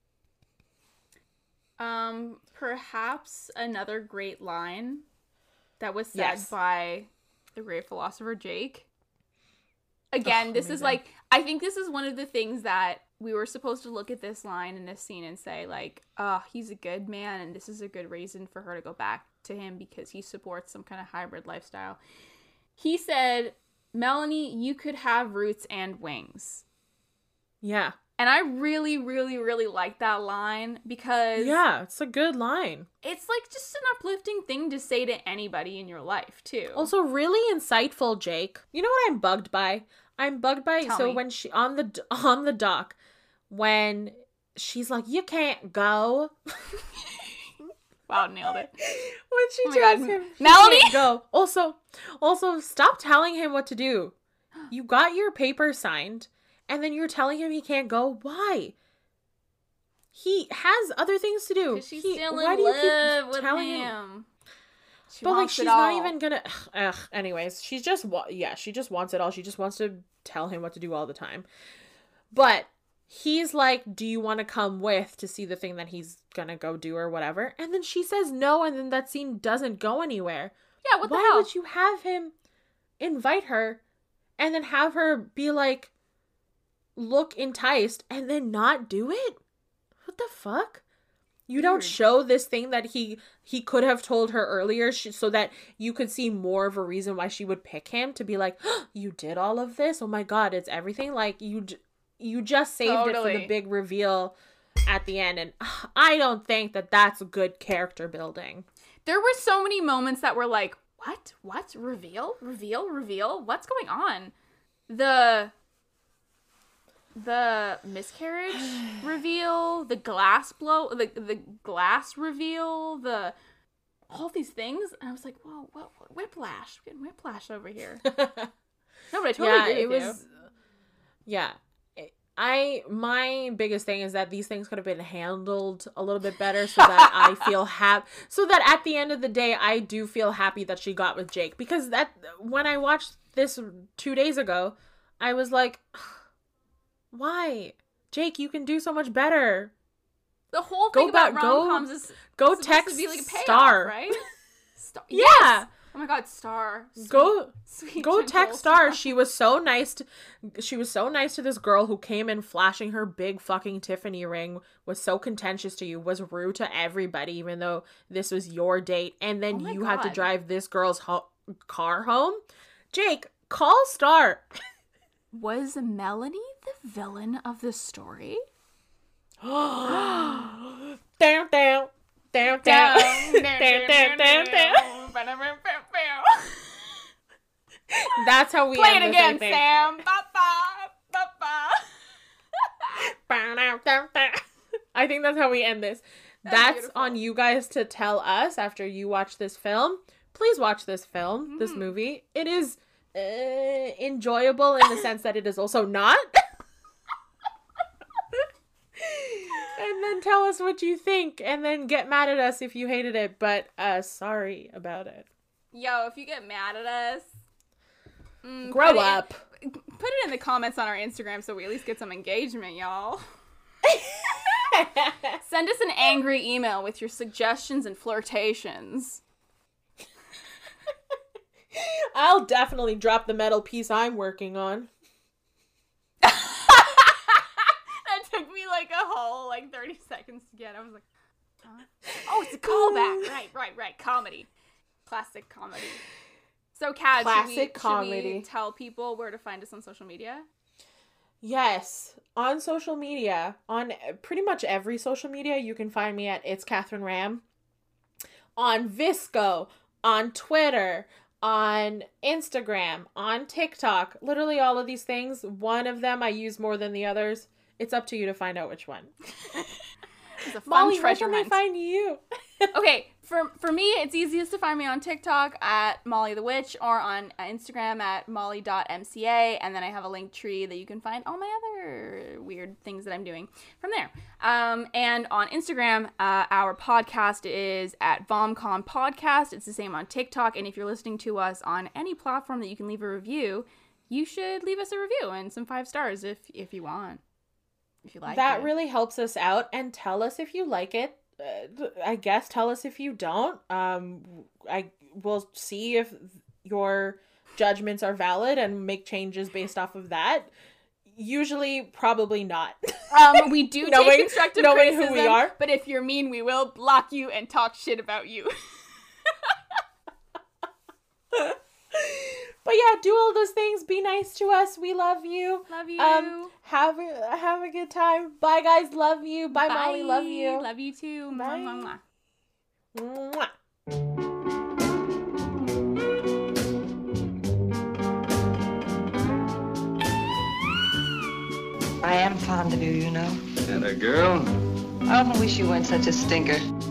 Um, perhaps another great line that was said Yes. by the great philosopher Jake. Again, Oh, this is amazing. like, I think this is one of the things that we were supposed to look at this line in this scene and say, like, oh, he's a good man, and this is a good reason for her to go back to him because he supports some kind of hybrid lifestyle. He said, Melanie, you could have roots and wings. Yeah. And I really, really, really like that line because Yeah, it's a good line. it's like just an uplifting thing to say to anybody in your life, too. Also, really insightful, Jake. You know what I'm bugged by? I'm bugged by Tell so me. when she on the on the dock when she's like, "You can't go." Wow, nailed it. When she Oh my tells God. him, he Melanie! can't go. Also, also stop telling him what to do. You got your paper signed, and then you're telling him he can't go. Why? He has other things to do. Because she's He- still why in do you love keep with telling him. him? She But like, wants she's it not all. even gonna. Ugh, ugh, anyways, she's just wa- yeah, she just wants it all. She just wants to tell him what to do all the time. But he's like, "Do you want to come with to see the thing that he's gonna go do or whatever?" And then she says no, and then that scene doesn't go anywhere. Yeah, what the Why hell? would you have him invite her and then have her be like, look enticed and then not do it? What the fuck? You don't Weird. show this thing that he he could have told her earlier sh- so that you could see more of a reason why she would pick him to be like, oh, you did all of this? Oh my god, it's everything. Like you j- you just saved it for Totally. the big reveal at the end, and ugh, I don't think that that's good character building. There were so many moments that were like, what? What? Reveal? Reveal? Reveal? What's going on? The the miscarriage reveal, the glass blow, the the glass reveal, the all these things, and I was like, whoa, what, what whiplash? We're getting whiplash over here. No, but I totally yeah, agree it with was. Yeah, I my biggest thing is that these things could have been handled a little bit better, so that I feel happy. So that at the end of the day, I do feel happy that she got with Jake, because that when I watched this two days ago, I was like, why, Jake? You can do so much better. you. The whole Go thing about back- go- rom-coms is Go supposed text to be like a payoff, Star. right? Star. Yeah. Yes! Oh my god, Star. Sweet, Go. sweet, Go gentle text Star. She was so nice to, she was so nice to this girl who came in flashing her big fucking Tiffany ring, was so contentious to you, was rude to everybody, even though this was your date, and then Oh my you had to God. drive this girl's ho- car home. Jake, call Star. Was Melanie the villain of the story? down, down, down, down, down, down, down, down. That's how we Play end it this, I again, think. Sam. Ba-ba, ba-ba. I think that's how we end this. That's beautiful. on you guys to tell us after you watch this film. Please watch this film, Mm-hmm. this movie. It is uh, enjoyable in the sense that it is also not. And then tell us what you think, and then get mad at us if you hated it, but uh, sorry about it. Yo, if you get mad at us, mm, Grow put it in- up. put it in the comments on our Instagram so we at least get some engagement, y'all. Send us an angry email with your suggestions and flirtations. I'll definitely drop the metal piece I'm working on. That took me like a whole like thirty seconds to get. I was like, huh? Oh, it's a callback. Right, right, right. Comedy. Classic comedy. So, Kat, should we, Classic should comedy. we tell people where to find us on social media? Yes, on social media, on pretty much every social media, you can find me at It's Catherine Ram. On Visco, on Twitter, on Instagram, on TikTok, literally all of these things. One of them I use more than the others. It's up to you to find out which one. It's a fun Molly, where treasure can they hunt. find you? Okay, for for me, it's easiest to find me on TikTok at Molly the Witch or on Instagram at molly dot m c a, and then I have a link tree that you can find all my other weird things that I'm doing from there. Um, and on Instagram, uh, our podcast is at VomCon Podcast. It's the same on TikTok. And if you're listening to us on any platform that you can leave a review, you should leave us a review and some five stars if if you want. If you like that it. really helps us out, and tell us if you like it. Uh, I guess tell us if you don't. Um, I will see if your judgments are valid and make changes based off of that. Usually, probably not. Um, we do knowing, take constructive knowing criticism, who we are. But if you're mean, we will block you and talk shit about you. But yeah, do all those things. Be nice to us. We love you. Love you. Um, have a, have a good time. Bye, guys. Love you. Bye, Bye. Molly. Love you. Love you too. Bye. Mwah, mwah, mwah. I am fond of you, you know. And a girl? I often wish you weren't such a stinker.